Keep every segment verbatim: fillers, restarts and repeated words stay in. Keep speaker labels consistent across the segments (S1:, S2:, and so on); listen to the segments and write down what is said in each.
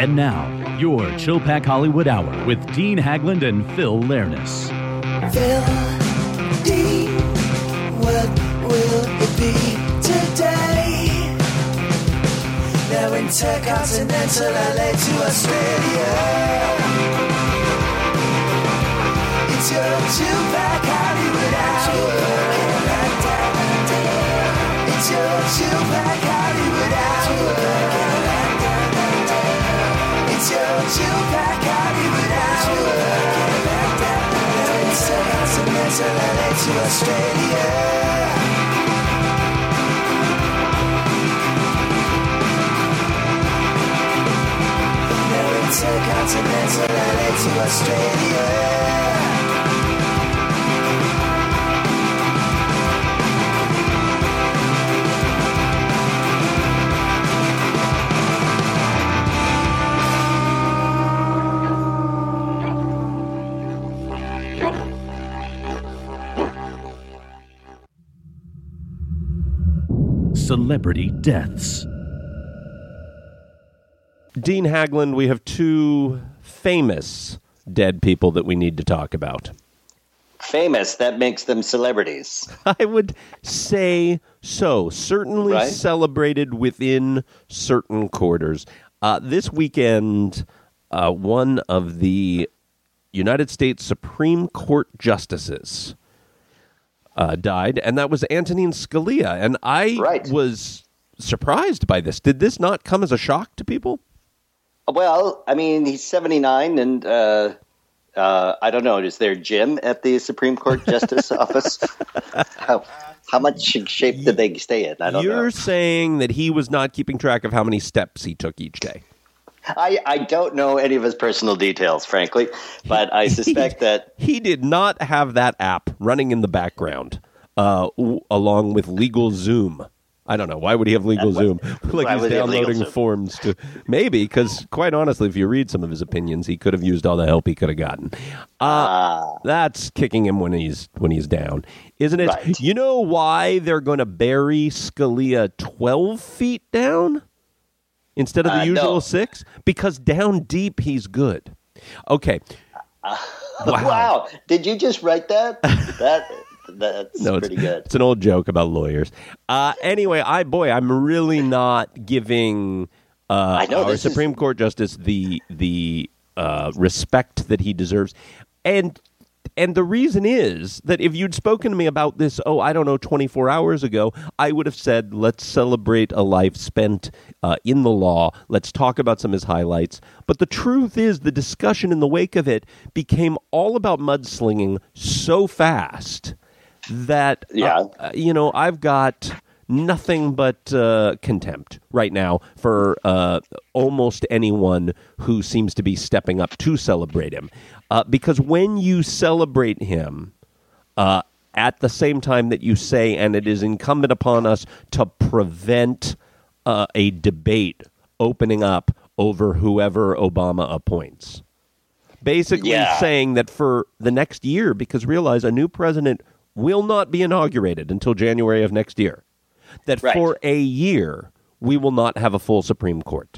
S1: And now, your Chill Pack Hollywood Hour with Dean Hagland and Phil Lernis.
S2: Phil, Dean, what will it be today? They're intercontinental L A to Australia. It's your Chill Pack Hollywood Hour. It's your Chill Pack Hollywood Hour. It's your Chill Pack Hollywood Hour. They're intercontinental L A to Australia. Intercontinental L A to Australia.
S1: Celebrity deaths.
S3: Dean Hagland, we have two famous dead people that we need to talk about.
S4: Famous, that makes them celebrities.
S3: I would say so. Certainly right? Celebrated within certain quarters. Uh, this weekend, uh, one of the United States Supreme Court justices uh, died, and that was Antonin Scalia. And I right. was surprised by this. Did this not come as a shock to people?
S4: Well, I mean, he's seventy-nine, and uh, uh, I don't know, is there a gym at the Supreme Court Justice Office? How, how much shape did they stay in? I don't
S3: You're
S4: know.
S3: You're saying that he was not keeping track of how many steps he took each day.
S4: I, I don't know any of his personal details, frankly, but I suspect
S3: he,
S4: that...
S3: He did not have that app running in the background, uh, w- along with LegalZoom. I don't know. Why would he have LegalZoom? Like he's downloading forms to... Maybe, because quite honestly, if you read some of his opinions, he could have used all the help he could have gotten. Uh, uh, that's kicking him when he's when he's down, isn't it? Right. You know why they're going to bury Scalia twelve feet down instead of the uh, usual no. six? Because down deep, he's good. Okay.
S4: Uh, wow. wow. Did you just write that? That... That's no, pretty
S3: it's,
S4: good.
S3: It's an old joke about lawyers. Uh, anyway, I boy, I'm really not giving uh,
S4: I know,
S3: our Supreme is... Court justice the the uh, respect that he deserves, and and the reason is that if you'd spoken to me about this, oh, I don't know, twenty-four hours ago, I would have said, let's celebrate a life spent uh, in the law. Let's talk about some of his highlights. But the truth is, the discussion in the wake of it became all about mudslinging so fast that,
S4: yeah.
S3: uh, you know, I've got nothing but uh, contempt right now for uh, almost anyone who seems to be stepping up to celebrate him. Uh, because when you celebrate him uh, at the same time that you say, and it is incumbent upon us to prevent uh, a debate opening up over whoever Obama appoints. Basically
S4: yeah.
S3: saying that for the next year, because realize a new president will not be inaugurated until January of next year, that
S4: right.
S3: for a year, we will not have a full Supreme Court.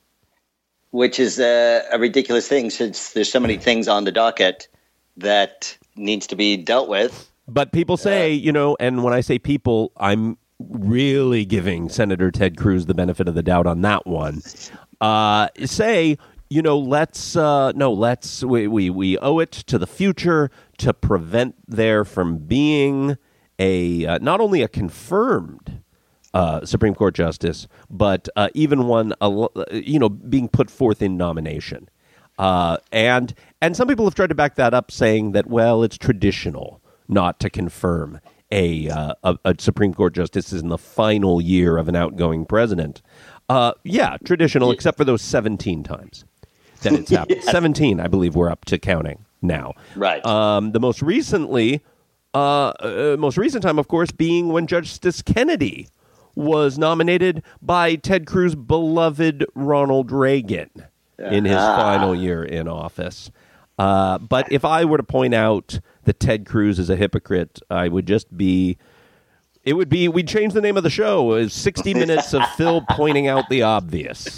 S4: Which is a, a ridiculous thing, since there's so many things on the docket that needs to be dealt with.
S3: But people say, uh, you know, and when I say people, I'm really giving Senator Ted Cruz the benefit of the doubt on that one. Uh, say, you know, let's, uh, no, let's, we, we, we owe it to the future to prevent there from being a, uh, not only a confirmed uh, Supreme Court justice, but uh, even one, uh, you know, being put forth in nomination. Uh, and, and some people have tried to back that up, saying that, well, it's traditional not to confirm a, uh, a, a Supreme Court justice in the final year of an outgoing president. Uh, yeah, traditional, except for those seventeen times that it's happened.
S4: Yes.
S3: seventeen, I believe we're up to counting now.
S4: Right.
S3: Um, the most recently, uh, uh, most recent time, of course, being when Justice Kennedy was nominated by Ted Cruz's beloved Ronald Reagan in his
S4: uh-huh.
S3: final year in office. Uh, but if I were to point out that Ted Cruz is a hypocrite, I would just be... It would be, we'd change the name of the show. It was sixty minutes of Phil pointing out the obvious.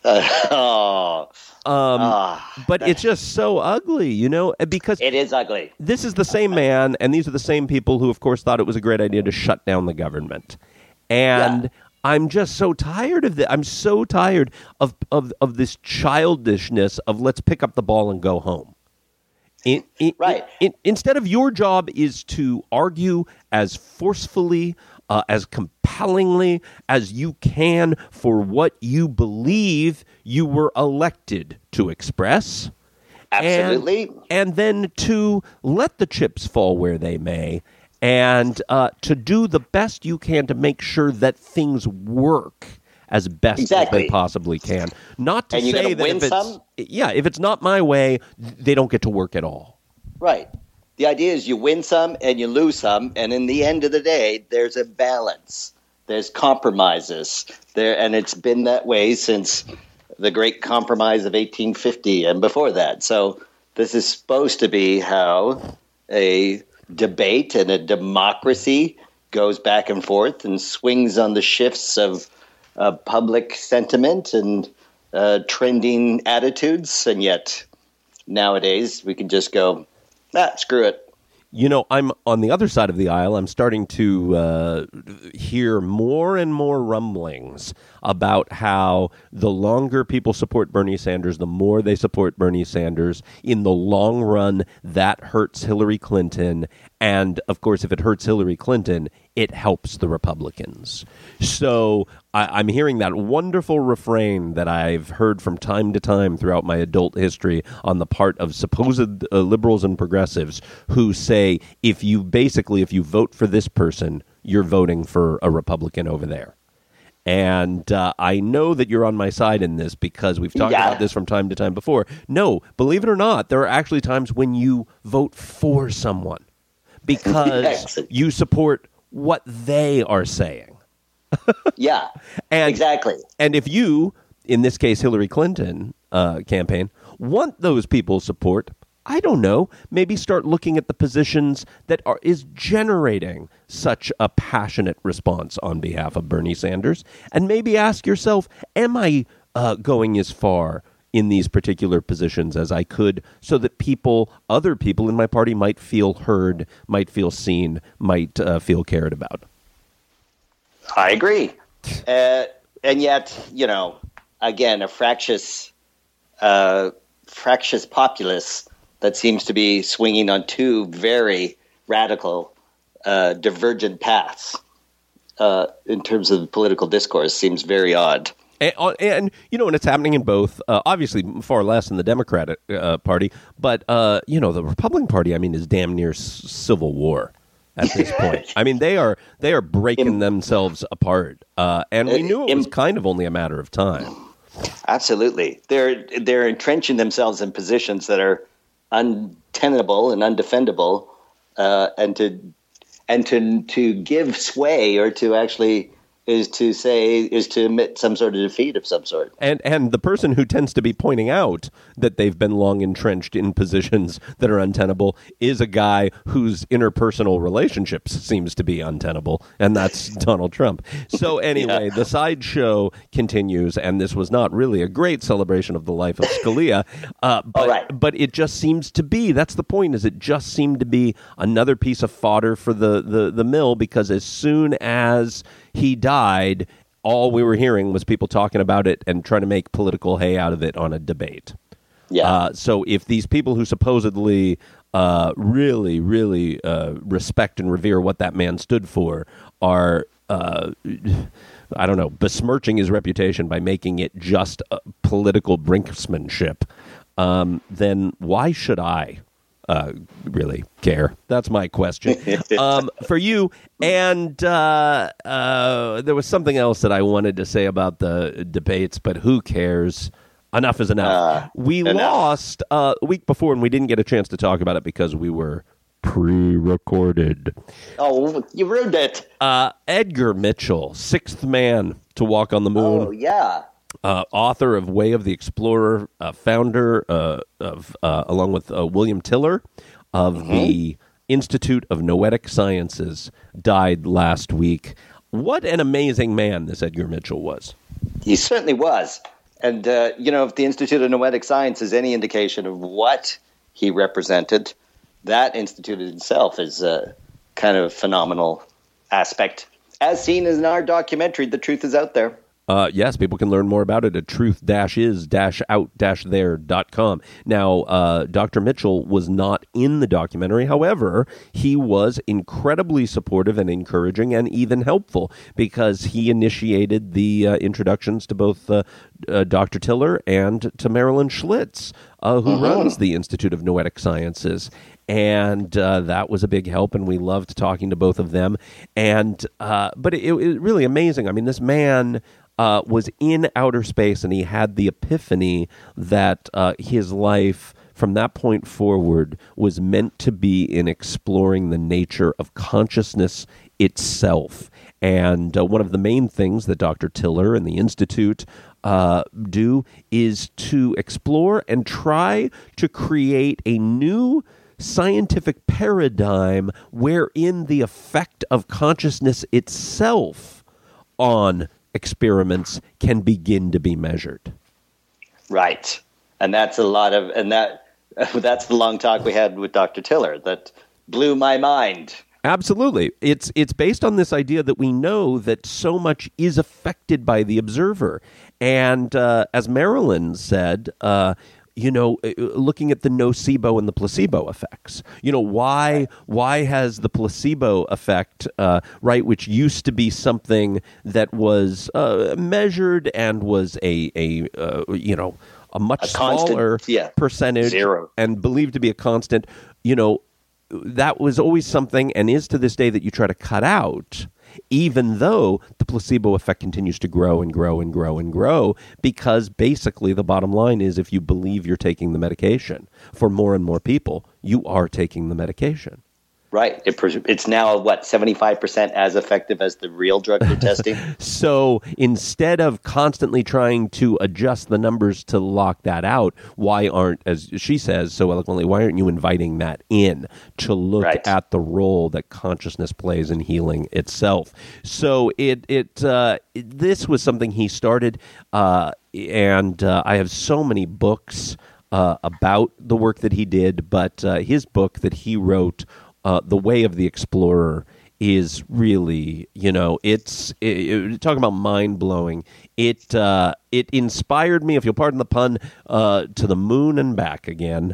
S4: Uh, oh,
S3: Um,
S4: ah,
S3: but it's just so ugly, you know, because
S4: it is ugly.
S3: this is the same man, and these are the same people who, of course, thought it was a great idea to shut down the government. And
S4: Yeah.
S3: I'm just so tired of this. I'm so tired of, of, of this childishness of let's pick up the ball and go home. In, in,
S4: Right.
S3: in- instead of your job is to argue as forcefully, uh, as compellingly as you can for what you believe you were elected to express.
S4: Absolutely.
S3: And, and then to let the chips fall where they may, and uh, to do the best you can to make sure that things work as best
S4: Exactly.
S3: as they possibly can. Not to
S4: And you're
S3: say
S4: gonna
S3: that
S4: win
S3: if it's,
S4: some?
S3: yeah, if it's not my way, they don't get to work at all.
S4: Right. The idea is you win some and you lose some, and in the end of the day, there's a balance. There's compromises there, and it's been that way since the Great Compromise of eighteen fifty and before that. So this is supposed to be how a debate and a democracy goes back and forth and swings on the shifts of uh, public sentiment and uh, trending attitudes, and yet nowadays we can just go, ah, screw it.
S3: You know, I'm on the other side of the aisle. I'm starting to uh, hear more and more rumblings about how the longer people support Bernie Sanders, the more they support Bernie Sanders. In the long run, that hurts Hillary Clinton. And, of course, if it hurts Hillary Clinton, it helps the Republicans. So I, I'm hearing that wonderful refrain that I've heard from time to time throughout my adult history on the part of supposed uh, liberals and progressives who say, if you basically, if you vote for this person, you're voting for a Republican over there. And uh, I know that you're on my side in this because we've talked
S4: Yeah.
S3: about this from time to time before. No, believe it or not, there are actually times when you vote for someone because
S4: Yes.
S3: you support what they are saying.
S4: Yeah,
S3: And,
S4: exactly.
S3: And if you, in this case Hillary Clinton uh, campaign, want those people's support, I don't know, maybe start looking at the positions that are is generating such a passionate response on behalf of Bernie Sanders, and maybe ask yourself, am I uh, going as far in these particular positions as I could so that people, other people in my party might feel heard, might feel seen, might uh, feel cared about?
S4: I agree. Uh, and yet, you know, again, a fractious, uh, fractious populace that seems to be swinging on two very radical, uh, divergent paths uh, in terms of political discourse seems very odd.
S3: And, and, you know, and it's happening in both, uh, obviously far less in the Democratic uh, Party, but, uh, you know, the Republican Party, I mean, is damn near s- civil war at this point. I mean, they are they are breaking
S4: Im-
S3: themselves apart, uh, and we
S4: Uh,
S3: knew it
S4: im-
S3: was kind of only a matter of time.
S4: Absolutely. They're they're entrenching themselves in positions that are untenable and undefendable, uh, and to and to to give sway or to actually is to say is to admit some sort of defeat of some sort.
S3: And and the person who tends to be pointing out that they've been long entrenched in positions that are untenable is a guy whose interpersonal relationships seems to be untenable, and that's Donald Trump. So anyway,
S4: Yeah.
S3: the sideshow continues, and this was not really a great celebration of the life of Scalia, uh, but,
S4: All right.
S3: but it just seems to be, that's the point, is it just seemed to be another piece of fodder for the, the, the mill, because as soon as he died, all we were hearing was people talking about it and trying to make political hay out of it on a debate.
S4: Yeah.
S3: Uh, so if these people who supposedly uh, really, really uh, respect and revere what that man stood for are, uh, I don't know, besmirching his reputation by making it just a political brinksmanship, um, then why should I? Uh, really care? That's my question um, for you. And uh, uh, there was something else that I wanted to say about the debates, but who cares? Enough is enough.
S4: Uh,
S3: we
S4: enough.
S3: lost uh, a week before, and we didn't get a chance to talk about it because we were pre-recorded.
S4: Oh, you ruined it.
S3: Uh, Edgar Mitchell, sixth man to walk on the moon.
S4: Oh, yeah.
S3: Uh, author of Way of the Explorer, uh, founder uh, of, uh, along with uh, William Tiller of
S4: Mm-hmm.
S3: the Institute of Noetic Sciences, died last week. What an amazing man this Edgar Mitchell was.
S4: He certainly was. And, uh, you know, if the Institute of Noetic Science is any indication of what he represented, that institute itself is a kind of phenomenal aspect, as seen in our documentary, The Truth Is Out There.
S3: Uh, yes, people can learn more about it at truth is out there dot com. Now, uh, Doctor Mitchell was not in the documentary. However, he was incredibly supportive and encouraging and even helpful because he initiated the uh, introductions to both uh, uh, Doctor Tiller and to Marilyn Schlitz, uh, who mm-hmm. runs the Institute of Noetic Sciences. And uh, that was a big help, and we loved talking to both of them. And uh, but it, it was really amazing. I mean, this man uh, was in outer space, and he had the epiphany that uh, his life from that point forward was meant to be in exploring the nature of consciousness itself. And uh, one of the main things that Doctor Tiller and the Institute uh, do is to explore and try to create a new scientific paradigm wherein the effect of consciousness itself on experiments can begin to be measured.
S4: Right. And that's a lot of, and that that's the long talk we had with Doctor Tiller that blew my mind.
S3: Absolutely. It's it's based on this idea that we know that so much is affected by the observer. And uh, as Marilyn said, uh, you know, looking at the nocebo and the placebo effects. You know, why why has the placebo effect, uh, right, which used to be something that was uh, measured and was a, a uh, you know, a much a smaller
S4: constant, yeah,
S3: percentage
S4: zero.
S3: And believed to be a constant, you know, that was always something and is to this day that you try to cut out, even though the placebo effect continues to grow and grow and grow and grow, because basically the bottom line is if you believe you're taking the medication for more and more people, you are taking the medication.
S4: Right. It, it's now, what, seventy-five percent as effective as the real drug they're testing?
S3: So instead of constantly trying to adjust the numbers to lock that out, why aren't, as she says so eloquently, why aren't you inviting that in to look right. at the role that consciousness plays in healing itself? So it, it, uh, it this was something he started, uh, and uh, I have so many books uh, about the work that he did, but uh, his book that he wrote, Uh, The Way of the Explorer, is really, you know, it's it, it, talking about mind blowing. It uh, it inspired me, if you'll pardon the pun, uh, to the moon and back again.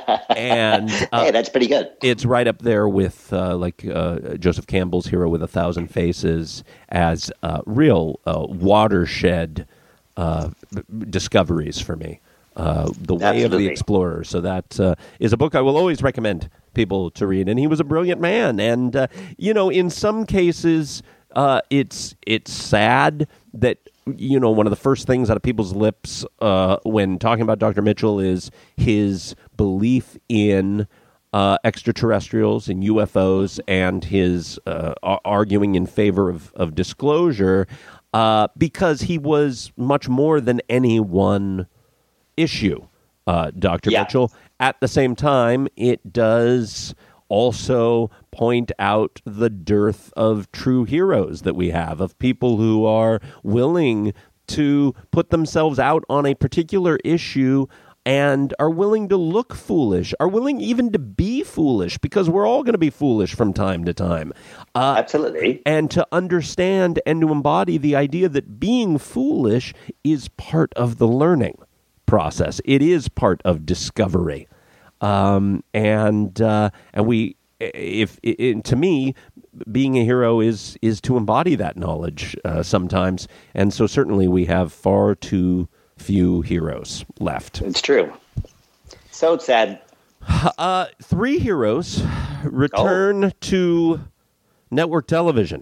S3: And uh,
S4: hey, that's pretty good.
S3: It's right up there with uh, like uh, Joseph Campbell's Hero with a Thousand Faces as uh, real uh, watershed uh, discoveries for me. Uh, the Way
S4: Absolutely.
S3: of the Explorer. So that uh, is a book I will always recommend people to read. And he was a brilliant man. And, uh, you know, in some cases, uh, it's it's sad that, you know, one of the first things out of people's lips uh, when talking about Doctor Mitchell is his belief in uh, extraterrestrials and U F Os and his uh, arguing in favor of, of disclosure uh, because he was much more than any one issue, uh, Doctor
S4: Yeah.
S3: Mitchell. At the same time, it does also point out the dearth of true heroes that we have, of people who are willing to put themselves out on a particular issue and are willing to look foolish, are willing even to be foolish, because we're all going to be foolish from time to time. Uh,
S4: Absolutely.
S3: And to understand and to embody the idea that being foolish is part of the learning process. It is part of discovery. Um, and uh, and we, if it, to me, being a hero is is to embody that knowledge uh, sometimes. And so certainly we have far too few heroes left.
S4: It's true. So sad.
S3: Uh, three heroes return oh. to network television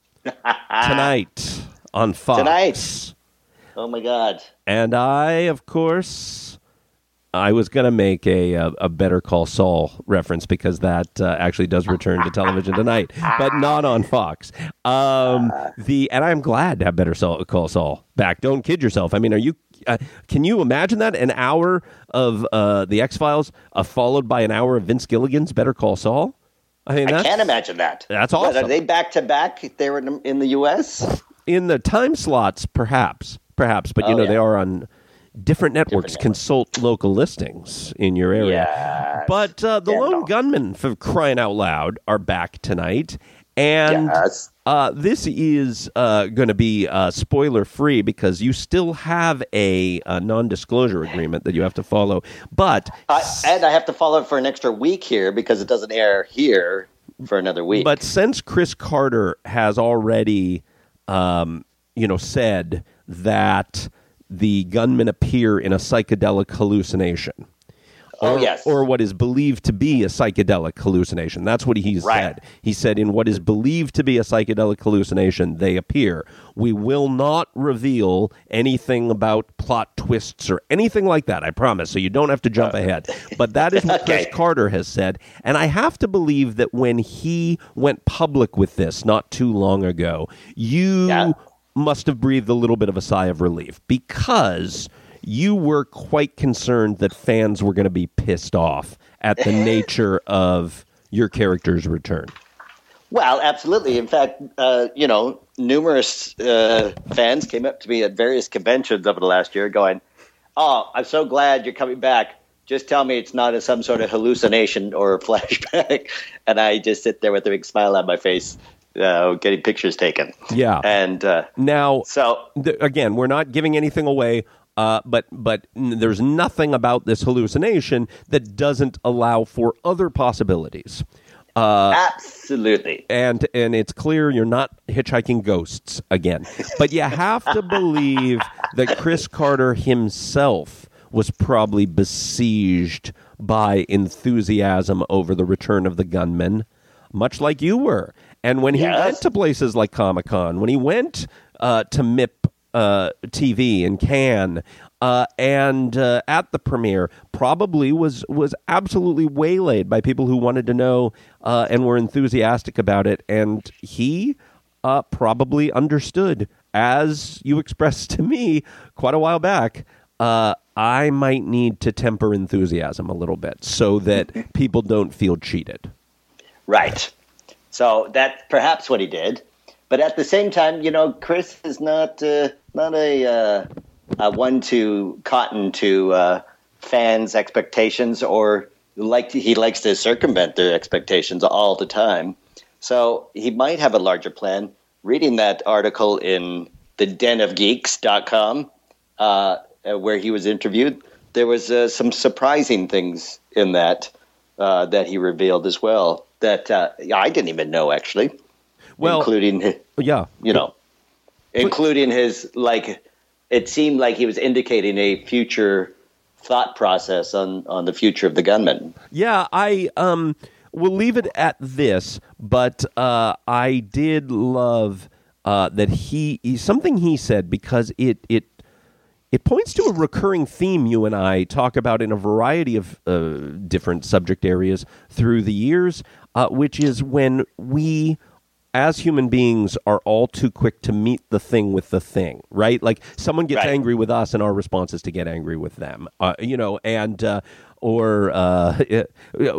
S3: tonight on Fox.
S4: Tonight. Oh, my God.
S3: And I, of course, I was going to make a, a a Better Call Saul reference because that uh, actually does return to television tonight, but not on Fox. Um, the and I'm glad to have Better Saul, Call Saul back. Don't kid yourself. I mean, are you? Uh, can you imagine that? An hour of uh, the X-Files uh, followed by an hour of Vince Gilligan's Better Call Saul? I mean,
S4: I can't imagine that.
S3: That's awesome.
S4: What, are they back to back? They were in, in the U S?
S3: In the time slots, perhaps. Perhaps, but you
S4: oh,
S3: know
S4: yeah.
S3: they are on. different networks
S4: Different
S3: consult local listings in your area.
S4: Yes.
S3: But uh, the
S4: Scandal.
S3: Lone Gunmen, for crying out loud, are back tonight. And
S4: Yes.
S3: uh, this is uh, going to be uh, spoiler-free because you still have a, a non-disclosure agreement that you have to follow. But
S4: I, and I have to follow it for an extra week here because it doesn't air here for another week.
S3: But since Chris Carter has already, um, you know, said that the gunmen appear in a psychedelic hallucination,
S4: oh,
S3: or,
S4: yes.
S3: or what is believed to be a psychedelic hallucination. That's what he's
S4: Right.
S3: said. He said, in what is believed to be a psychedelic hallucination, they appear. We will not reveal anything about plot twists or anything like that, I promise, so you don't have to jump ahead. But that is what
S4: Okay.
S3: Chris Carter has said. And I have to believe that when he went public with this not too long ago, you
S4: Yeah.
S3: must have breathed a little bit of a sigh of relief because you were quite concerned that fans were going to be pissed off at the nature of your character's return.
S4: Well, absolutely. In fact, uh, you know, numerous uh, fans came up to me at various conventions over the last year going, oh, I'm so glad you're coming back. Just tell me it's not a, some sort of hallucination or a flashback. And I just sit there with a big smile on my face, uh, getting pictures taken.
S3: Yeah.
S4: And uh,
S3: Now,
S4: so,
S3: th- again, we're not giving anything away, uh, but but n- there's nothing about this hallucination that doesn't allow for other possibilities.
S4: absolutely.
S3: And and it's clear you're not hitchhiking ghosts again. But you have to believe that Chris Carter himself was probably besieged by enthusiasm over the return of the gunmen, much like you were. And when he
S4: Yes.
S3: went to places like Comic-Con, when he went uh, to M I P uh, T V in Cannes, uh, and uh, at the premiere, probably was was absolutely waylaid by people who wanted to know uh, and were enthusiastic about it. And he uh, probably understood, as you expressed to me quite a while back, uh, I might need to temper enthusiasm a little bit so that people don't feel cheated.
S4: Right. So that's perhaps what he did. But at the same time, you know, Chris is not uh, not a, uh, a one to cotton to uh, fans' expectations, or like he likes to circumvent their expectations all the time. So he might have a larger plan. Reading that article in the den of geeks dot com, uh, where he was interviewed, there was uh, some surprising things in that uh, that he revealed as well that uh, I didn't even know, actually.
S3: Well,
S4: including his,
S3: yeah,
S4: you know, including his, like, it seemed like he was indicating a future thought process on, on the future of the gunman.
S3: Yeah, I um will leave it at this, but uh, I did love uh, that he, he something he said, because it it it points to a recurring theme you and I talk about in a variety of uh, different subject areas through the years, uh, which is when we, as human beings, are all too quick to meet the thing with the thing, right? Like someone gets
S4: Right.
S3: angry with us, and our response is to get angry with them, uh, you know, and uh, or uh, it,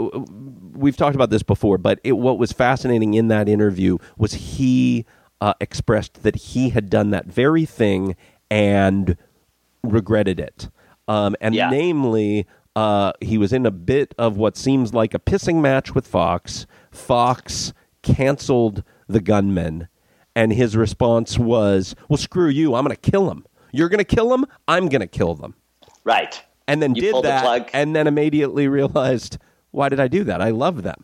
S3: we've talked about this before, but it, what was fascinating in that interview was he uh, expressed that he had done that very thing and regretted it, um, and
S4: Yeah.
S3: namely, uh, he was in a bit of what seems like a pissing match with Fox. Fox canceled the gunmen, and his response was, well, screw you, I'm going to kill them. You're going to kill them, I'm going to kill them.
S4: Right.
S3: And then
S4: You
S3: did
S4: pulled the
S3: that,
S4: plug.
S3: and then immediately realized, why did I do that? I love them.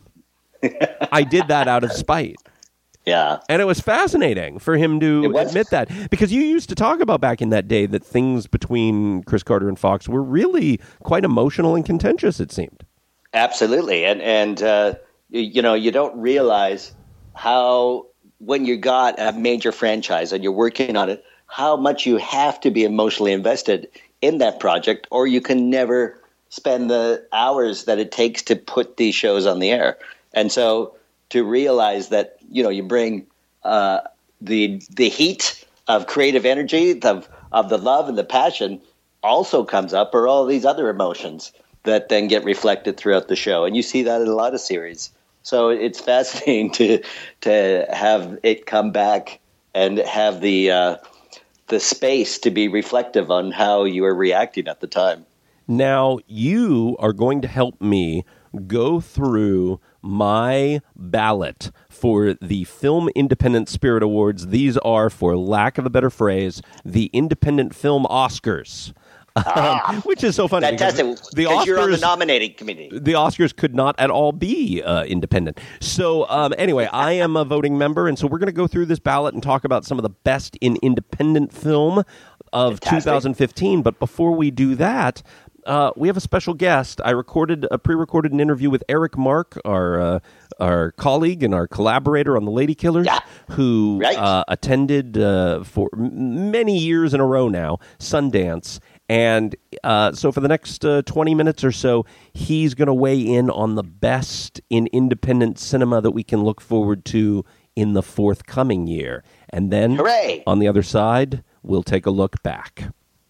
S3: I did that out of spite.
S4: Yeah.
S3: And it was fascinating for him to
S4: It was.
S3: admit that, because you used to talk about back in that day that things between Chris Carter and Fox were really quite emotional and contentious, it seemed.
S4: Absolutely. And, and uh, you, you know, you don't realize how, when you got a major franchise and you're working on it, how much you have to be emotionally invested in that project, or you can never spend the hours that it takes to put these shows on the air. And so to realize that, you know, you bring uh, the the heat of creative energy, of, of the love and the passion also comes up, or all these other emotions that then get reflected throughout the show. And you see that in a lot of series. So it's fascinating to to have it come back and have the uh, the space to be reflective on how you were reacting at the time.
S3: Now, you are going to help me go through my ballot for the Film Independent Spirit Awards. These are, for lack of a better phrase, the Independent Film Oscars. Um, which is so funny.
S4: Fantastic.
S3: Because the
S4: Because
S3: Oscars,
S4: you're on the nominating committee.
S3: the Oscars could not at all be uh, independent. So um, anyway, I am a voting member, and so we're going to go through this ballot and talk about some of the best in independent film of
S4: Fantastic.
S3: two thousand fifteen. But before we do that, uh, we have a special guest. I recorded a pre-recorded an interview with Eric Mark, our uh, our colleague and our collaborator on The Lady Killers,
S4: Yeah.
S3: who
S4: Right.
S3: uh, attended uh, for m- many years in a row now Sundance. And uh, so for the next uh, twenty minutes or so, he's going to weigh in on the best in independent cinema that we can look forward to in the forthcoming year. And then
S4: Hooray!
S3: on the other side, we'll take a look back.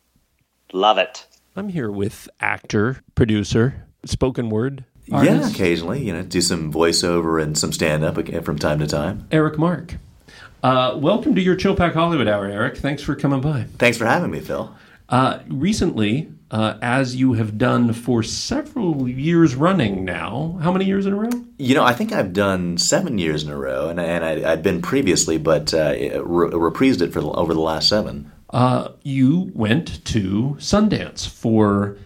S4: Love it.
S3: I'm here with actor, producer, spoken word
S5: Yeah,
S3: artist,
S5: occasionally, you know, do some voiceover and some stand-up from time to time.
S3: Eric Mark. Uh, welcome to your Chill Pack Hollywood Hour, Eric. Thanks for coming by.
S5: Thanks for having me, Phil.
S3: Uh, recently, uh, as you have done for several years running now, how many years in a row?
S5: You know, I think I've done seven years in a row, and, and I, I'd been previously, but uh, re- reprised it for the, over the last seven.
S3: Uh, you went to Sundance for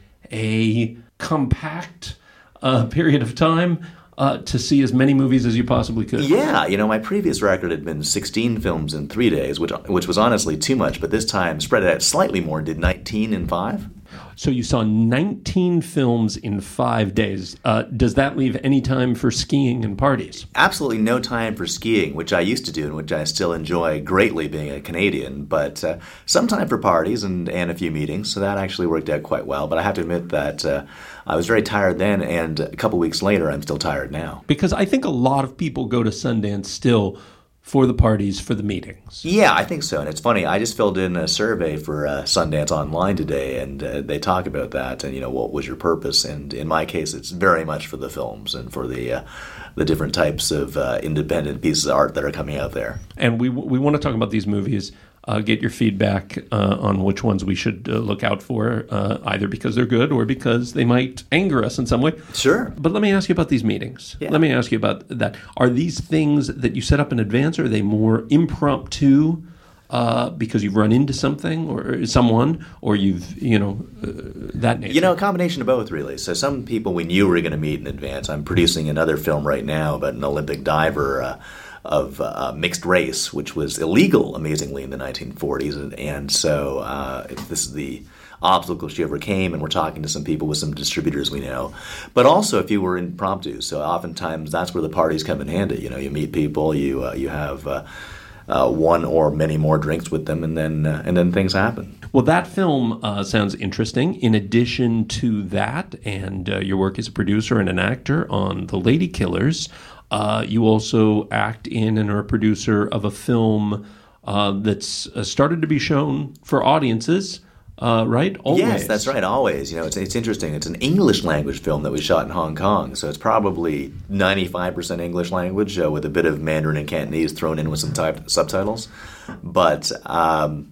S3: a compact uh, period of time uh, to see as many movies as you possibly could.
S5: Yeah, you know, my previous record had been sixteen films in three days, which which was honestly too much, but this time spread it out slightly more, did nineteen in five.
S3: So you saw nineteen films in five days. Uh, does that leave any time for skiing and parties?
S5: Absolutely no time for skiing, which I used to do and which I still enjoy greatly being a Canadian, but uh, some time for parties and, and a few meetings, so that actually worked out quite well. But I have to admit that uh, I was very tired then, and a couple weeks later, I'm still tired now.
S3: Because I think a lot of people go to Sundance still for the parties, for the meetings.
S5: Yeah, I think so. And it's funny, I just filled in a survey for uh, Sundance Online today, and uh, they talk about that and, you know, what was your purpose? And in my case, it's very much for the films and for the uh, the different types of uh, independent pieces of art that are coming out there.
S3: And we we want to talk about these movies, uh, get your feedback uh, on which ones we should uh, look out for, uh, either because they're good or because they might anger us in some way.
S5: Sure.
S3: But let me ask you about these meetings.
S5: Yeah.
S3: Let me ask you about that. Are these things that you set up in advance, or are they more impromptu uh, because you've run into something or someone, or you've, you know, uh, that nature?
S5: You know, a combination of both, really. So some people we knew we were going to meet in advance. I'm producing another film right now about an Olympic diver uh, of uh, mixed race, which was illegal, amazingly, in the nineteen forties. And, and so uh, this is the obstacle she overcame, and we're talking to some people with some distributors we know. But also a few were impromptu, so oftentimes that's where the parties come in handy. You know, you meet people, you uh, you have uh, uh, one or many more drinks with them, and then uh, and then things happen.
S3: Well, that film uh, sounds interesting. In addition to that, and uh, your work as a producer and an actor on The Lady Killers, uh, you also act in and are a producer of a film uh, that's uh, started to be shown for audiences. Uh, right? Always.
S5: Yes, that's right. Always. You know, it's it's interesting. It's an English language film that we shot in Hong Kong, so it's probably ninety-five percent English language uh, with a bit of Mandarin and Cantonese thrown in with some type, subtitles. But um,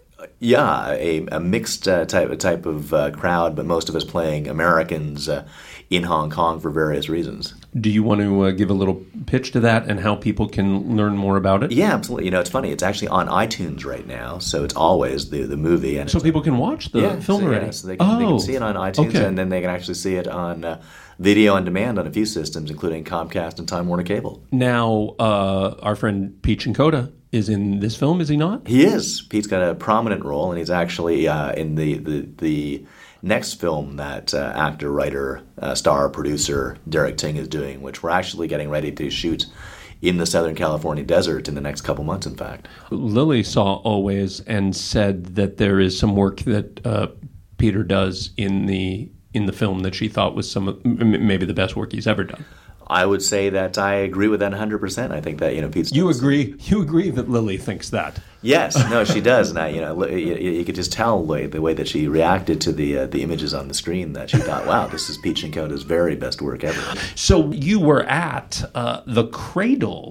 S5: yeah, a, a mixed uh, type type of uh, crowd, but most of us playing Americans uh, in Hong Kong for various reasons.
S3: Do you want to uh, give a little pitch to that and how people can learn more about it?
S5: Yeah, absolutely. You know, it's funny. It's actually on iTunes right now, so it's always the the movie. And
S3: So
S5: it's,
S3: people can watch the
S5: yeah,
S3: film
S5: so,
S3: already?
S5: Yeah, so they can,
S3: oh,
S5: they can see it on iTunes,
S3: okay.
S5: and then they can actually see it on uh, video on demand on a few systems, including Comcast and Time Warner Cable.
S3: Now, uh, our friend Pete Chincoda is in this film, is he not?
S5: He is. Pete's got a prominent role, and he's actually uh, in the, the, the next film that uh, actor, writer, uh, star, producer Derek Ting is doing, which we're actually getting ready to shoot in the Southern California desert in the next couple months, in fact.
S3: Lily saw Always and said that there is some work that uh, Peter does in the in the film that she thought was some of, m- maybe the best work he's ever done.
S5: I would say that I agree with that one hundred percent. I think that, you know, Pete's...
S3: You agree? You agree that Lily thinks that?
S5: Yes, no, she does. And I, you know, you, you could just tell the, the way that she reacted to the uh, the images on the screen that she thought, "Wow, this is Pete Chincoda's very best work ever."
S3: So you were at uh, the cradle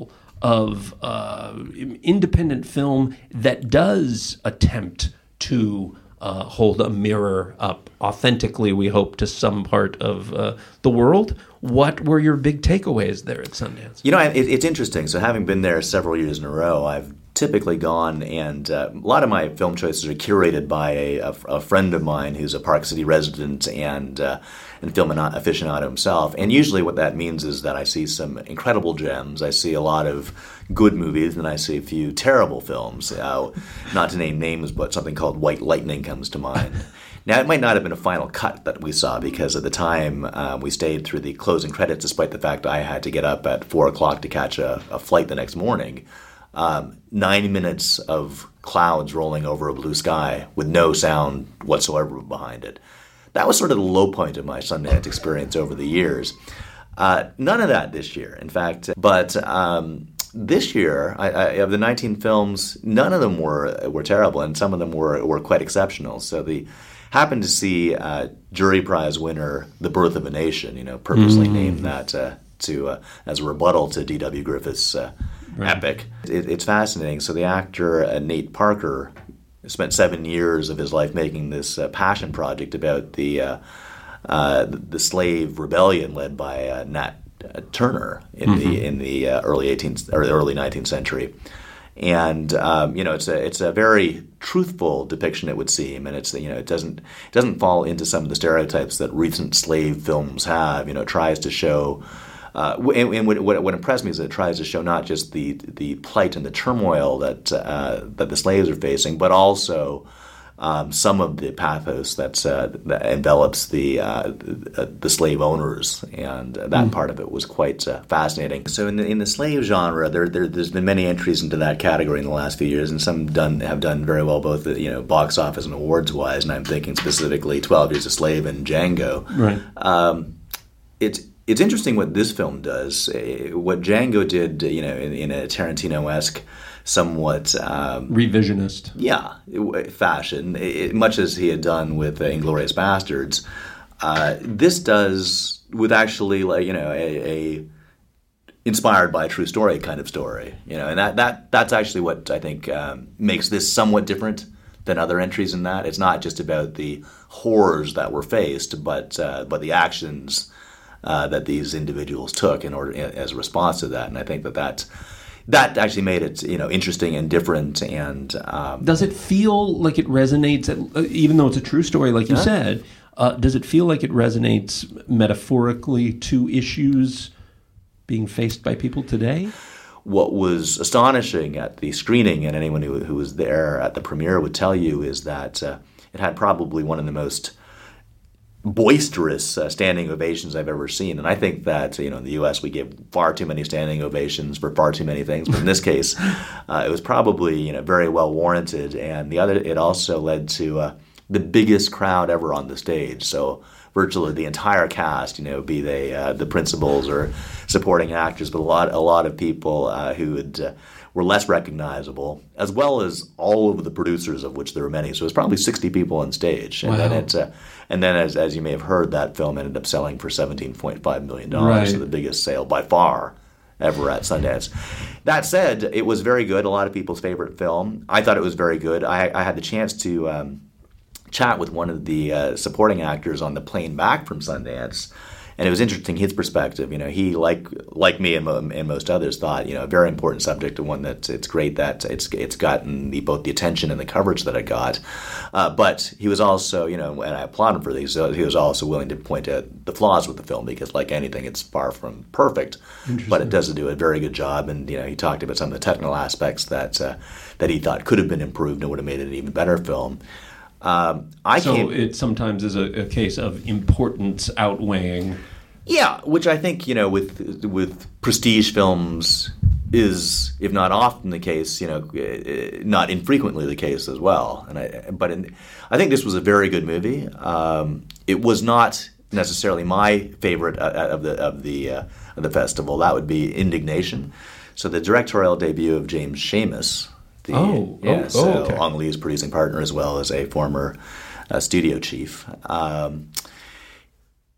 S6: of uh, independent film that does attempt to uh, hold a mirror up authentically, we hope, to some part of uh, the world. What were your big takeaways there at Sundance?
S5: You know, it, it's interesting. So having been there several years in a row, I've typically gone, and uh, a lot of my film choices are curated by a, a, a friend of mine who's a Park City resident and uh, and film aficionado himself. And usually what that means is that I see some incredible gems. I see a lot of good movies, and I see a few terrible films. Uh, not to name names, but something called White Lightning comes to mind. Now, it might not have been a final cut that we saw because at the time um, we stayed through the closing credits despite the fact I had to get up at four o'clock to catch a, a flight the next morning. Um, nine minutes of clouds rolling over a blue sky with no sound whatsoever behind it. That was sort of the low point of my Sundance experience over the years. Uh, none of that this year, in fact. But um, this year, I, I, of the nineteen films, none of them were were terrible, and some of them were, were quite exceptional. So the happened to see uh, jury prize winner The Birth of a Nation, you know, purposely mm-hmm. named that uh, to uh, as a rebuttal to D W Griffith's uh, right. epic. It, it's fascinating. So the actor uh, Nate Parker spent seven years of his life making this uh, passion project about the uh, uh, the slave rebellion led by uh, Nat uh, Turner in mm-hmm. the in the uh, early eighteenth or early nineteenth century. And um, you know, it's a it's a very truthful depiction, it would seem, and it's you know it doesn't it doesn't fall into some of the stereotypes that recent slave films have. You know, it tries to show. Uh, and, and what, what impressed me is that it tries to show not just the the plight and the turmoil that uh, that the slaves are facing, but also um, some of the pathos that's, uh, that envelops the uh, the, the slave owners, and that mm. part of it was quite uh, fascinating. So in the in the slave genre, there, there there's been many entries into that category in the last few years, and some done have done very well, both you know box office and awards wise. And I'm thinking specifically twelve Years a Slave and Django.
S6: Right.
S5: Um, it's It's interesting what this film does. What Django did, you know, in, in a Tarantino-esque, somewhat um,
S6: revisionist,
S5: yeah, fashion, it, much as he had done with uh, Inglourious Bastards. Uh, this does with actually, like you know, a, a inspired by a true story kind of story, you know, and that that that's actually what I think um, makes this somewhat different than other entries in that. It's not just about the horrors that were faced, but uh, but the actions. Uh, that these individuals took in order as a response to that, and I think that that, that actually made it you know interesting and different. And um,
S6: does it feel like it resonates, at, uh, even though it's a true story, like you
S5: yeah.
S6: said? Uh, does it feel like it resonates metaphorically to issues being faced by people today?
S5: What was astonishing at the screening, and anyone who, who was there at the premiere would tell you, is that uh, it had probably one of the most boisterous uh, standing ovations I've ever seen. And I think that, you know, in the U S we give far too many standing ovations for far too many things. But in this case, uh, it was probably, you know, very well warranted. And the other, it also led to uh, the biggest crowd ever on the stage. So virtually the entire cast, you know, be they uh, the principals or supporting actors, but a lot, a lot of people uh, who had uh, were less recognizable, as well as all of the producers, of which there were many. So it was probably sixty people on stage. And
S6: wow.
S5: then it, uh, and then as as you may have heard, that film ended up selling for seventeen point five million dollars,
S6: right.
S5: so the biggest sale by far ever at Sundance. That said, it was very good. A lot of people's favorite film. I thought it was very good. I, I had the chance to um, chat with one of the uh, supporting actors on the plane back from Sundance. And it was interesting, his perspective. You know, he, like like me and, mo- and most others, thought, you know, a very important subject, and one that it's great that it's it's gotten the, both the attention and the coverage that it got. Uh, but he was also, you know, and I applaud him for these, so he was also willing to point out the flaws with the film, because like anything, it's far from perfect. But it does do a very good job. And, you know, he talked about some of the technical aspects that, uh, that he thought could have been improved and would have made it an even better film. Um, I
S6: so
S5: came,
S6: it sometimes is a, a case of importance outweighing.
S5: Yeah, which I think, you know, with with prestige films is, if not often the case, you know, not infrequently the case as well. And I, but in, I think this was a very good movie. Um, it was not necessarily my favorite of the of the uh, of the festival. That would be Indignation. So the directorial debut of James Schamus. The,
S6: oh,
S5: yeah,
S6: oh,
S5: so
S6: oh, okay.
S5: Ang Lee's producing partner, as well as a former uh, studio chief. Um,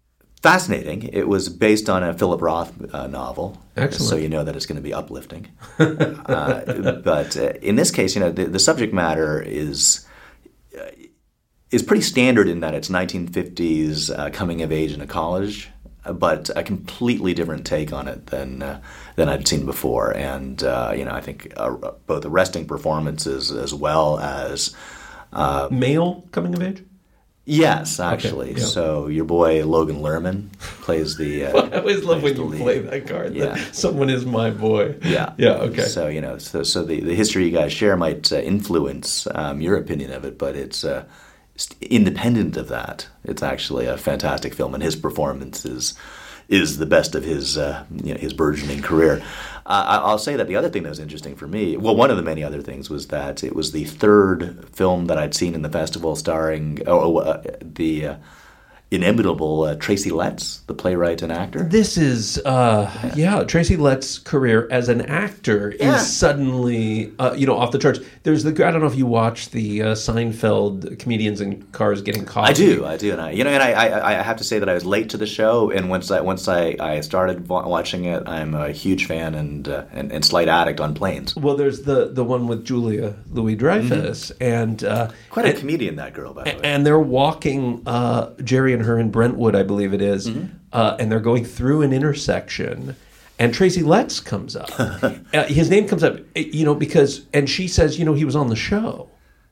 S5: fascinating. It was based on a Philip Roth uh, novel.
S6: Excellent.
S5: So you know that it's going to be uplifting. uh, but uh, in this case, you know, the, the subject matter is uh, is pretty standard in that it's nineteen fifties uh, coming of age in a college, but a completely different take on it than uh, than I'd seen before. And uh, you know, I think uh, both arresting performances as well as uh,
S6: Male coming of age?
S5: yes, actually.
S6: Okay, yeah.
S5: So your boy Logan Lerman plays the. Uh,
S6: I always love when
S5: plays the
S6: you
S5: lead.
S6: play that card.
S5: Yeah.
S6: That someone is my boy.
S5: Yeah.
S6: Yeah, okay.
S5: So, you know, so, so the, the history you guys share might uh, influence um, your opinion of it, but it's uh, independent of that. It's actually a fantastic film, and his performance is, is the best of his, uh, you know, his burgeoning career. Uh, I'll say that the other thing that was interesting for me, well, one of the many other things was that it was the third film that I'd seen in the festival starring oh, uh, the uh, inimitable uh, Tracy Letts, the playwright and actor.
S6: This is, uh, yeah, Tracy Letts' career as an actor
S5: Yeah.
S6: is suddenly, uh, you know, off the charts. There's the, I don't know if you watch the uh, Seinfeld Comedians in Cars Getting Coffee.
S5: I do, I do, and I, you know, and I, I, I have to say that I was late to the show, and once I, once I, I started wa- watching it, I'm a huge fan and, uh, and and slight addict on planes.
S6: Well, there's the, the one with Julia Louis-Dreyfus, and uh,
S5: Quite a
S6: and,
S5: comedian, that girl, by the way.
S6: and they're walking, uh, Jerry and her in Brentwood, I believe it is, uh, and they're going through an intersection, and Tracy Letts comes up. uh, his name comes up, you know, because, and she says, you know, he was on the show.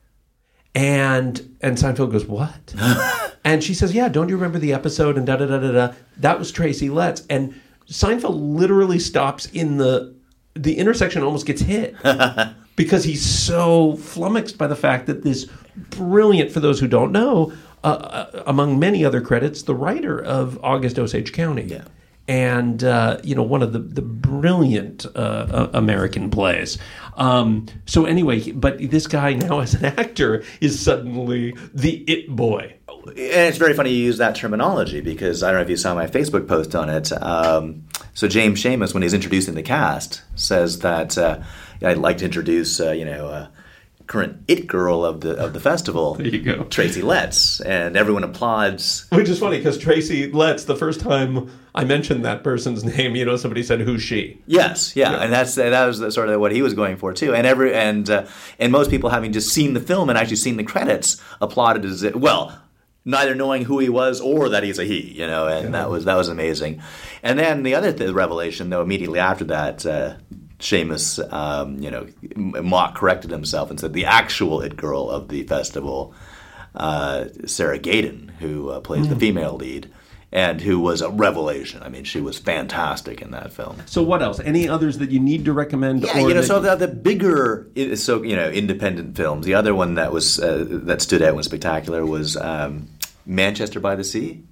S6: And and Seinfeld goes, what? And she says, yeah, don't you remember the episode? And da da da da da. That was Tracy Letts. And Seinfeld literally stops in the the intersection, and almost gets hit because he's so flummoxed by the fact that this brilliant, for those who don't know, uh, uh, among many other credits, the writer of August Osage County.
S5: Yeah.
S6: And, uh, you know, one of the, the brilliant uh, uh, American plays. Um, so anyway, but this guy now as an actor is suddenly the it boy.
S5: And it's very funny you use that terminology, because I don't know if you saw my Facebook post on it. Um, so James Seamus, when he's introducing the cast, says that uh, I'd like to introduce, uh, you know, uh, current it girl of the of the festival,
S6: There you go.
S5: Tracy Letts, and everyone applauds.
S6: Which is funny because Tracy Letts, the first time I mentioned that person's name, you know, somebody said, "Who's she?"
S5: Yes, yeah, and that's that was the, sort of what he was going for too. And every and uh, and most people, having just seen the film and actually seen the credits, applauded as it, well, neither knowing who he was or that he's a he, you know, and yeah. that was that was amazing. And then the other th- revelation, though, immediately after that. Uh, Seamus, um, you know, mock corrected himself and said the actual it girl of the festival, uh, Sarah Gadon, who uh, plays mm. the female lead, and who was a revelation. I mean, she was fantastic in that film.
S6: So what else? Any others that you need to recommend?
S5: Yeah,
S6: or
S5: you know,
S6: that
S5: so the, the bigger, so you know, independent films. The other one that was uh, that stood out and was spectacular was um, Manchester by the Sea,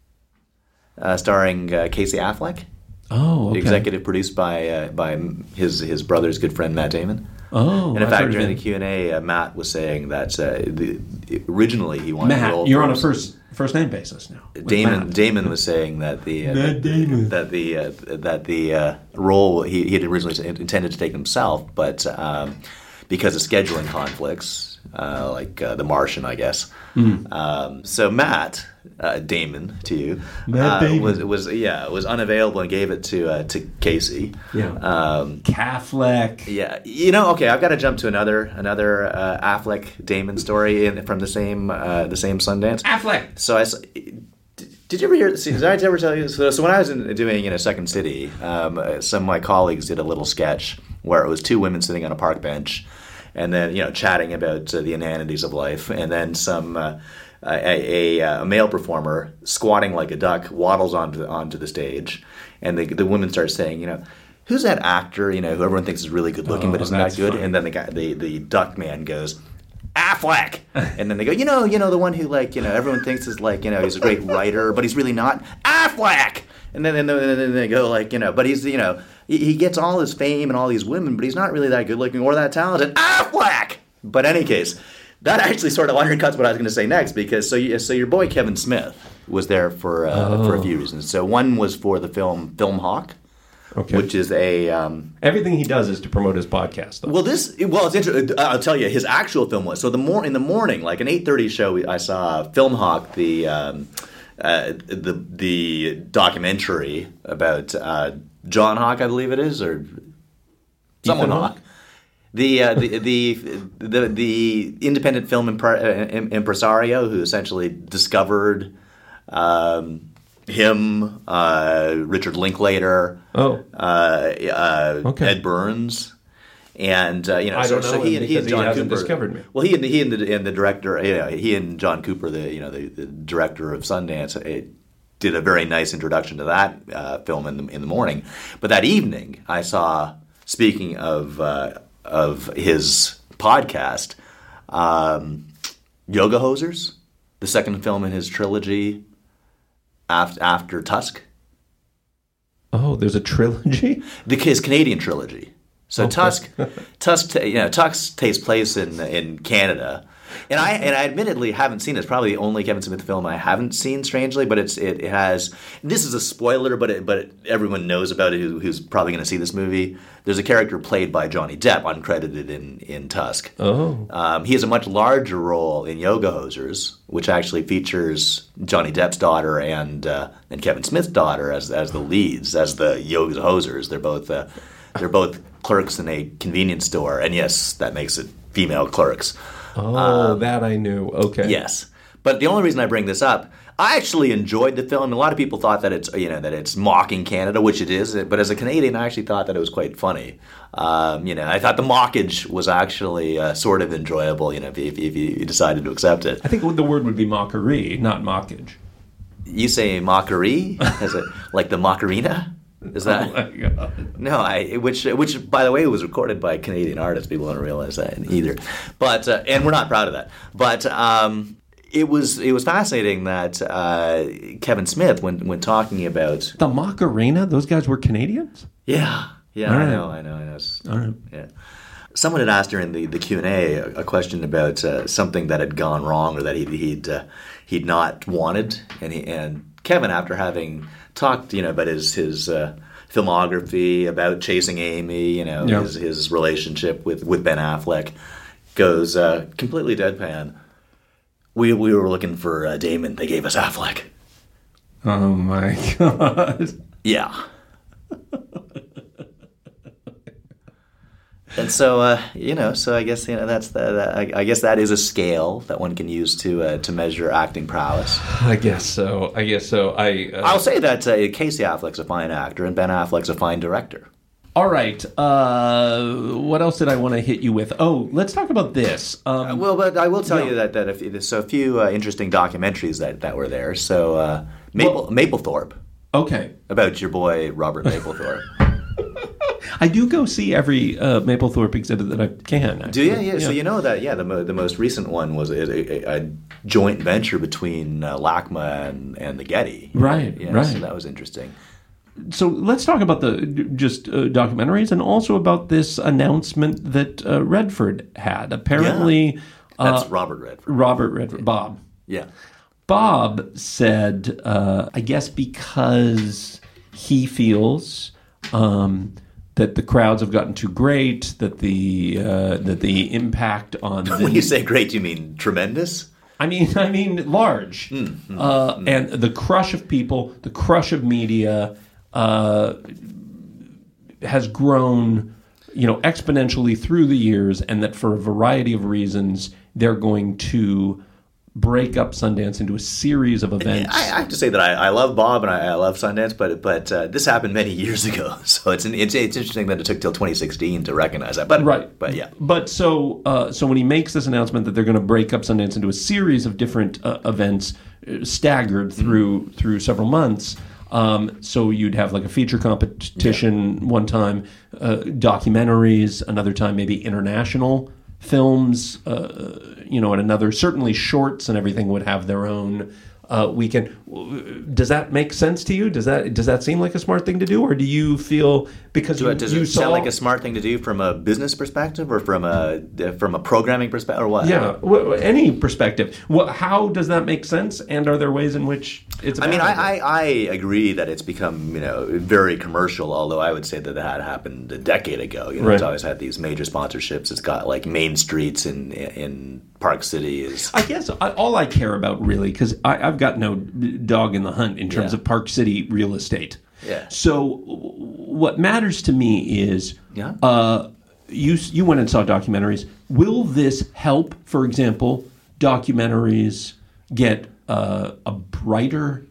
S5: uh, starring uh, Casey Affleck.
S6: Oh, okay.
S5: Executive produced by uh, by his his brother's good friend Matt Damon.
S6: Oh,
S5: and in
S6: I've
S5: fact,
S6: heard
S5: during
S6: of
S5: the
S6: it.
S5: Q and A, uh, Matt was saying that uh, the, originally he wanted to roll
S6: Matt, you're on a
S5: for-
S6: first first name basis now. with
S5: Damon
S6: Matt.
S5: Damon was saying that the uh,
S6: Matt Damon.
S5: that the uh, that the uh, role he, he had originally intended to take himself, but um, because of scheduling conflicts, uh, like uh, The Martian, I guess.
S6: Mm.
S5: Um, so Matt uh, Damon to you
S6: Matt
S5: uh,
S6: Damon.
S5: was was yeah was unavailable and gave it to uh, to Casey.
S6: Yeah.
S5: Um,
S6: Catholic.
S5: yeah, you know, okay, I've got to jump to another another uh, Affleck Damon story in, from the same uh, the same Sundance.
S6: Affleck.
S5: So I, s- did you ever hear? See, did I ever tell you? So, so when I was in, doing in a Second City, um, uh, some of my colleagues did a little sketch where it was two women sitting on a park bench, and then you know chatting about uh, the inanities of life, and then some. Uh, A, a, a male performer squatting like a duck waddles onto onto the stage, and the the women start saying, you know, who's that actor, you know, who everyone thinks is really good looking
S6: Oh,
S5: but isn't that
S6: that's
S5: good?
S6: funny.
S5: And then the guy, the the duck man goes, Affleck, and then they go, you know, you know, the one who like, you know, everyone thinks is like, you know, he's a great writer, but he's really not, Affleck. And then, and then, and then they go like, you know, but he's, you know, he, he gets all his fame and all these women, but he's not really that good looking or that talented, Affleck. But in any case. That actually sort of undercuts what I was going to say next, because so you, so your boy Kevin Smith was there for uh,
S6: Oh.
S5: for a few reasons. So one was for the film Film Hawk,
S6: Okay.
S5: which is a um,
S6: Everything he does is to promote his podcast, though.
S5: well this well it's interesting. I'll tell you his actual film was so the mor- in the morning like an eight thirty show I saw Film Hawk the um, uh, the the documentary about uh, John Hawke, I believe it is, or someone
S6: Ethan
S5: Hawke.
S6: Hawke?
S5: The, uh, the the the the independent film impre- uh, impresario who essentially discovered um, him, uh, Richard Linklater,
S6: Oh.
S5: uh, uh,
S6: Okay.
S5: Ed Burns, and uh, you know,
S6: I
S5: so,
S6: don't
S5: so
S6: know
S5: he
S6: him
S5: and he and
S6: because he
S5: John
S6: hasn't
S5: Cooper
S6: discovered me.
S5: Well, he and the, he and the, and the director, you know, he and John Cooper, the you know the, the director of Sundance, it did a very nice introduction to that uh, film in the in the morning. But that evening, I saw. Speaking of. Uh, of his podcast, um, Yoga Hosers, the second film in his trilogy after, after Tusk.
S6: Oh, there's a trilogy?
S5: The, his Canadian trilogy. So
S6: Okay.
S5: Tusk, Tusk, you know, Tusk takes place in in Canada, and I and I admittedly haven't seen it. It's probably the only Kevin Smith film I haven't seen, strangely. But it's it, it has. This is a spoiler, but it, but it, everyone knows about it who, who's probably going to see this movie. There's a character played by Johnny Depp, uncredited in in Tusk.
S6: Oh.
S5: Um, he has a much larger role in Yoga Hosers, which actually features Johnny Depp's daughter and uh, and Kevin Smith's daughter as as the leads, as the Yoga Hosers. They're both uh, they're both clerks in a convenience store, and yes, that makes it female clerks.
S6: Oh, that I knew. Okay.
S5: Yes, but the only reason I bring this up, I actually enjoyed the film. A lot of people thought that it's you know that it's mocking Canada, which it is. But as a Canadian, I actually thought that it was quite funny. Um, you know, I thought the mockage was actually uh, sort of enjoyable. You know, if, if, if you decided to accept it.
S6: I think the word would be mockery, not mockage.
S5: You say mockery, as a like the Macarena. Is that
S6: Oh my God.
S5: no? I which which by the way was recorded by Canadian artists. People don't realize that either. But uh, and we're not proud of that. But. Um, It was it was fascinating that uh, Kevin Smith, when when talking about
S6: The Macarena? Those guys were Canadians?
S5: yeah yeah
S6: All
S5: I
S6: right.
S5: know I know I know It's-
S6: All right.
S5: yeah, someone had asked during the the Q and A a, a question about uh, something that had gone wrong or that he, he'd uh, he'd not wanted, and he, and Kevin, after having talked you know about his his uh, filmography, about Chasing Amy, you know
S6: Yeah.
S5: his his relationship with with Ben Affleck, goes uh, completely deadpan. We we were looking for uh, Damon. They gave us Affleck.
S6: Oh my God.
S5: Yeah. And so uh, you know, so I guess you know that's the, the I, I guess that is a scale that one can use to uh, to measure acting prowess.
S6: I guess so. I guess so. I. Uh,
S5: I'll say that uh, Casey Affleck's a fine actor and Ben Affleck's a fine director.
S6: all right. Uh, what else did I want to hit you with? Oh, let's talk about this. Um,
S5: Uh, well, but I will tell
S6: Yeah.
S5: you that that if, so a few uh, interesting documentaries that, that were there. So uh, Maple
S6: Well-
S5: Maplethorpe
S6: okay.
S5: about your boy Robert Mapplethorpe.
S6: I do go see every uh, Maplethorpe exhibit that I can.
S5: Do
S6: actually.
S5: you? Yeah. So you know that? Yeah. The mo- the most recent one was a, a, a joint venture between uh, LACMA and, and the Getty.
S6: Right,
S5: Yeah,
S6: right.
S5: So that was interesting.
S6: So let's talk about the just uh, documentaries and also about this announcement that uh, Redford had. Apparently,
S5: That's
S6: uh,
S5: Robert Redford.
S6: Robert Redford, Bob.
S5: Yeah.
S6: Bob said, uh, I guess because he feels um, that the crowds have gotten too great, that the uh, that the impact on the,
S5: When you say great, you mean tremendous?
S6: I mean, I mean large,
S5: Hmm,
S6: uh, and the crush of people, the crush of media, uh, has grown, you know, exponentially through the years, and that for a variety of reasons, they're going to break up Sundance into a series of events.
S5: I, I have to say that I, I love Bob and I, I love Sundance, but but uh, this happened many years ago, so it's, an, it's it's interesting that it took till twenty sixteen to recognize that. But
S6: Right.
S5: but yeah,
S6: But so uh, so when he makes this announcement that they're going to break up Sundance into a series of different uh, events uh, staggered through through several months. Um, so you'd have like a feature competition one time, uh, documentaries another time, maybe international films, uh, you know, and another, certainly shorts and everything would have their own uh, weekend. Does that make sense to you? Does that does that seem like a smart thing to do, or do you feel because
S5: Do
S6: you,
S5: it- does
S6: you
S5: it
S6: saw
S5: sound like a smart thing to do from a business perspective or from a from a programming perspective or what?
S6: yeah, w- any perspective? Well, how does that make sense? And are there ways in which it's?
S5: I mean,
S6: valuable?
S5: I, I, I agree that it's become, you know, very commercial, although I would say that that happened a decade ago. You know, it's
S6: Right.
S5: always had these major sponsorships. It's got, like, Main Streets in in Park City is...
S6: I guess I, all I care about really, because I've got no dog in the hunt in terms
S5: Yeah.
S6: of Park City real estate.
S5: Yeah.
S6: So what matters to me is
S5: Yeah.
S6: uh, you you went and saw documentaries. Will this help, for example, documentaries get uh, a brighter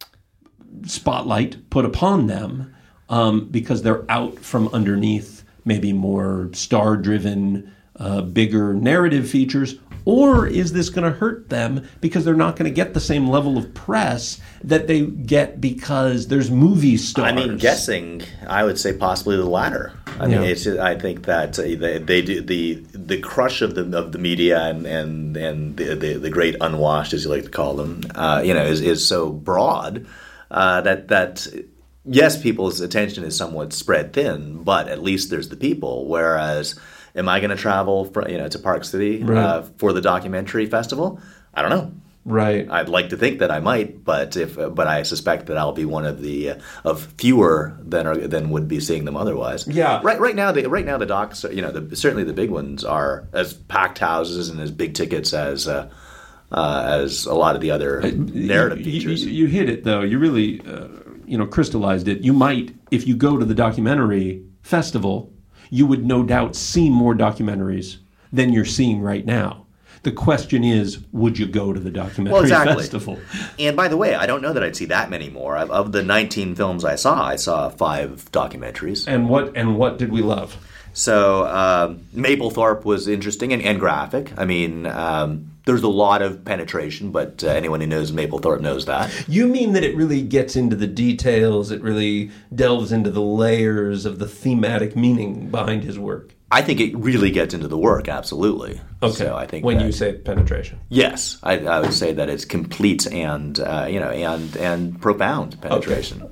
S6: spotlight put upon them um, because they're out from underneath maybe more star-driven, uh, bigger narrative features? Or is this going to hurt them because they're not going to get the same level of press that they get because there's movie stars?
S5: I mean, guessing, I would say possibly the latter. I mean,
S6: Yeah.
S5: it's. I think that uh, they, they do the the crush of the of the media and and and the the, the great unwashed, as you like to call them, uh, you know, is is so broad uh, that that. Yes, people's attention is somewhat spread thin, but at least there's the people. Whereas, am I going to travel for, you know, to Park City
S6: Right.
S5: uh, for the documentary festival? I don't know.
S6: Right.
S5: I'd like to think that I might, but if uh, but I suspect that I'll be one of the uh, of fewer than are, than would be seeing them otherwise.
S6: Yeah.
S5: Right. Right now, the right now the docs, are, you know, the, certainly the big ones are as packed houses and as big tickets as uh, uh, as a lot of the other narrative
S6: you, you-
S5: features.
S6: You, hit it, though. You really, uh, you know, crystallized it. You might, if you go to the documentary festival, you would no doubt see more documentaries than you're seeing right now. The question is, would you go to the documentary
S5: Well, exactly.
S6: festival?
S5: And by the way, I don't know that I'd see that many more. Of, of the nineteen films I saw, I saw five documentaries.
S6: And what and what did we love?
S5: So um, Mapplethorpe was interesting and, and graphic. I mean, um, there's a lot of penetration, but uh, anyone who knows Mapplethorpe knows that.
S6: You mean that it really gets into the details, it really delves into the layers of the thematic meaning behind his work?
S5: I think it really gets into the work, absolutely.
S6: Okay.
S5: So I think
S6: when
S5: that-
S6: you say penetration.
S5: yes, I, I would say that it's complete and uh, you know and and profound penetration.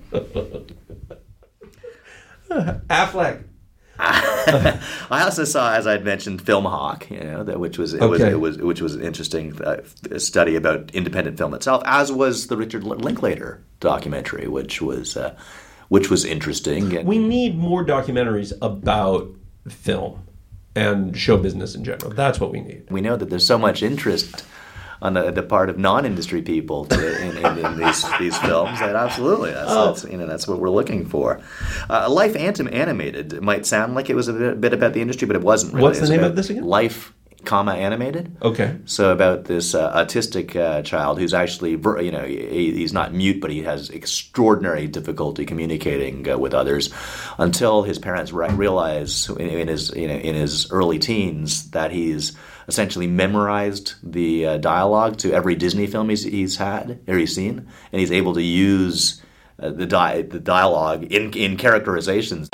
S6: Affleck.
S5: I also saw, as I'd mentioned, Film Hawk, you know, that, which was it was
S6: Okay.
S5: it was which was an interesting uh, study about independent film itself, as was the Richard Linklater documentary, which was uh, which was interesting. And,
S6: We need more documentaries about film and show business in general. That's what we need.
S5: we know that there's so much interest on the, the part of non-industry people to, in, in, in these these films that absolutely that's,
S6: Oh.
S5: that's you know that's what we're looking for. Uh, Life Anim- Animated it might sound like it was a bit, bit about the industry, but it wasn't. Really.
S6: What's the
S5: It's
S6: name
S5: about
S6: of this again?
S5: Life, comma Animated.
S6: Okay.
S5: So about this uh, autistic uh, child who's actually, ver- you know, he, he's not mute, but he has extraordinary difficulty communicating uh, with others, until his parents re- realize in, in his, you know, in his early teens that he's essentially memorized the uh, dialogue to every Disney film he's, he's had or he's seen, and he's able to use uh, the di- the dialogue in in characterizations.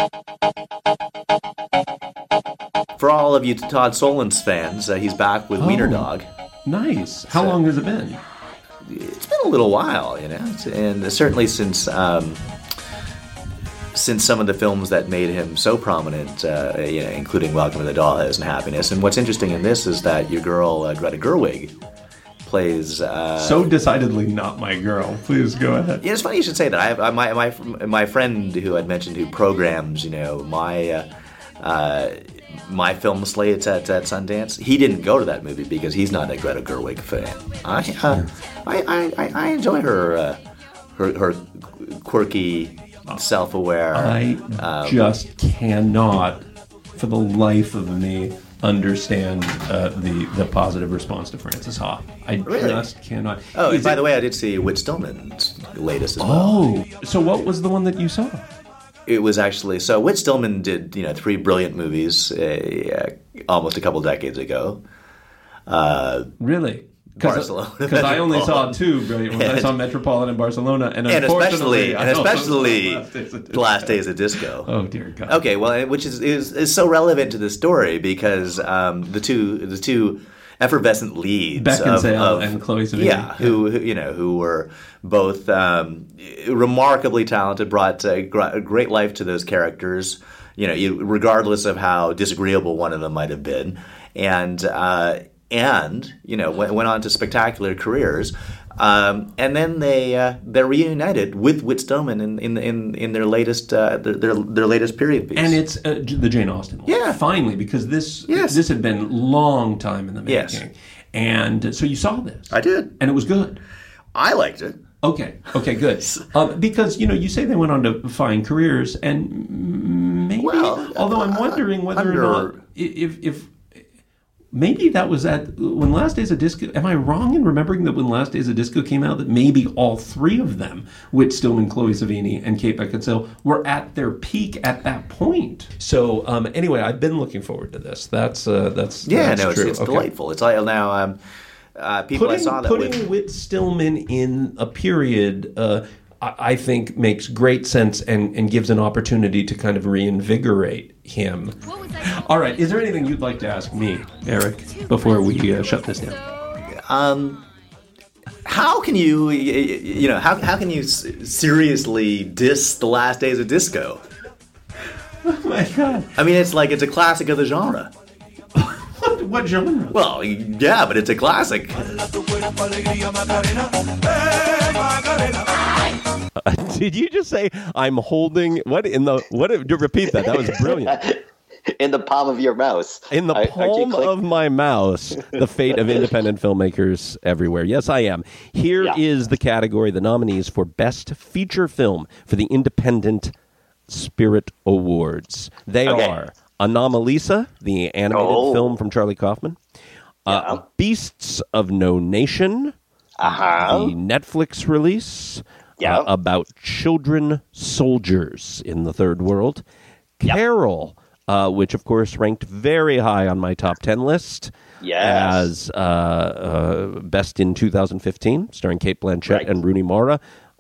S5: For all of you Todd Solondz fans, uh, he's back with Wiener
S6: Oh.
S5: Dog.
S6: Nice. How
S5: So-
S6: long has it been?
S5: It's been a little while, you know, It's- and certainly since um, since some of the films that made him so prominent, uh, you know, including Welcome to the Dollhouse and Happiness. And what's interesting in this is that your girl uh, Greta Gerwig plays. Uh,
S6: So decidedly not my girl. Please go ahead.
S5: Yeah, it's funny you should say that. I have uh, my my my friend who I'd mentioned who programs, you know, my uh, uh, my film slates at, at Sundance. He didn't go to that movie because he's not a Greta Gerwig fan. I uh, I, I I enjoy her uh, her her quirky, self-aware.
S6: I
S5: um,
S6: just cannot, for the life of me, understand uh, the the positive response to Frances Ha. I
S5: Really?
S6: just cannot.
S5: Oh, and
S6: Is
S5: by
S6: it-
S5: the way, I did see Whit Stillman's latest as well.
S6: Oh, so what was the one that you saw?
S5: It was actually so. Whit Stillman did you know three brilliant movies uh, almost a couple decades ago. Uh,
S6: Really?
S5: Barcelona,
S6: Because I only saw
S5: Metropolitan.
S6: two brilliant ones. I
S5: And-
S6: saw Metropolitan and Barcelona, and,
S5: and
S6: unfortunately,
S5: especially
S6: I
S5: and
S6: also saw
S5: especially
S6: Last Days of
S5: The Last Days of Disco.
S6: Oh dear God.
S5: Okay, well, which is is, is so relevant to the story because um, the two the two effervescent leads
S6: Beckinsale
S5: of, of
S6: and Chloe Sevigny.
S5: yeah, who, who you know who were both um, remarkably talented, brought uh, gr- great life to those characters. You know, you, regardless of how disagreeable one of them might have been, and uh, and you know went, went on to spectacular careers. Um, and then they uh, they're reunited with Whit Stillman in in in, in their latest uh, their, their their latest period piece.
S6: And it's uh, J- the Jane Austen one.
S5: Yeah.
S6: Finally, because this
S5: Yes.
S6: this had been long time in the making.
S5: Yes.
S6: And uh, so you saw this.
S5: I did.
S6: And it was good.
S5: I liked it.
S6: Okay. Okay. Good. Um, because you know, you say they went on to find careers, and maybe.
S5: Well,
S6: although I'm wondering whether
S5: under,
S6: or not if if maybe that was at when Last Days of Disco. Am I wrong in remembering that when Last Days of Disco came out, that maybe all three of them, Whit Stillman, Chloe Sevigny, and Kate Beckinsale, were at their peak at that point? So um, anyway, I've been looking forward to this. That's uh, that's
S5: Yeah,
S6: that's
S5: no, it's,
S6: true.
S5: it's
S6: Okay.
S5: delightful. It's like now um, uh, people
S6: Putting,
S5: I saw that
S6: putting
S5: with.
S6: Whit Stillman in a period, uh, I, I think, makes great sense and, and gives an opportunity to kind of reinvigorate him. All right, is there anything you'd like to ask me, Eric, before we uh, shut this down?
S5: Um, how can you, you know, how how can you s- seriously diss The Last Days of Disco?
S6: Oh my God!
S5: I mean, it's like it's a classic of the genre.
S6: What, what genre?
S5: Well, yeah, but it's a classic.
S3: Uh, did you just say I'm holding what in the what? To repeat that. That was brilliant.
S4: In the palm of your mouse.
S3: In the
S4: Are- aren't you
S3: palm
S4: click-
S3: of my mouse, the fate of independent filmmakers everywhere. Yes, I am. Here is
S4: Yeah.
S3: the category, the nominees for Best Feature Film for the Independent Spirit Awards. They
S4: Okay.
S3: are Anomalisa, the animated
S4: Oh.
S3: film from Charlie Kaufman, uh,
S4: Yeah.
S3: Beasts of No Nation,
S4: Uh-huh.
S3: the Netflix release
S4: Yeah.
S3: uh, about children soldiers in the third world,
S4: Yep.
S3: Carol, uh, which of course ranked very high on my top ten list
S4: Yes.
S3: as uh, uh, best in two thousand fifteen, starring Kate Blanchett
S4: Right.
S3: and Rooney Mara.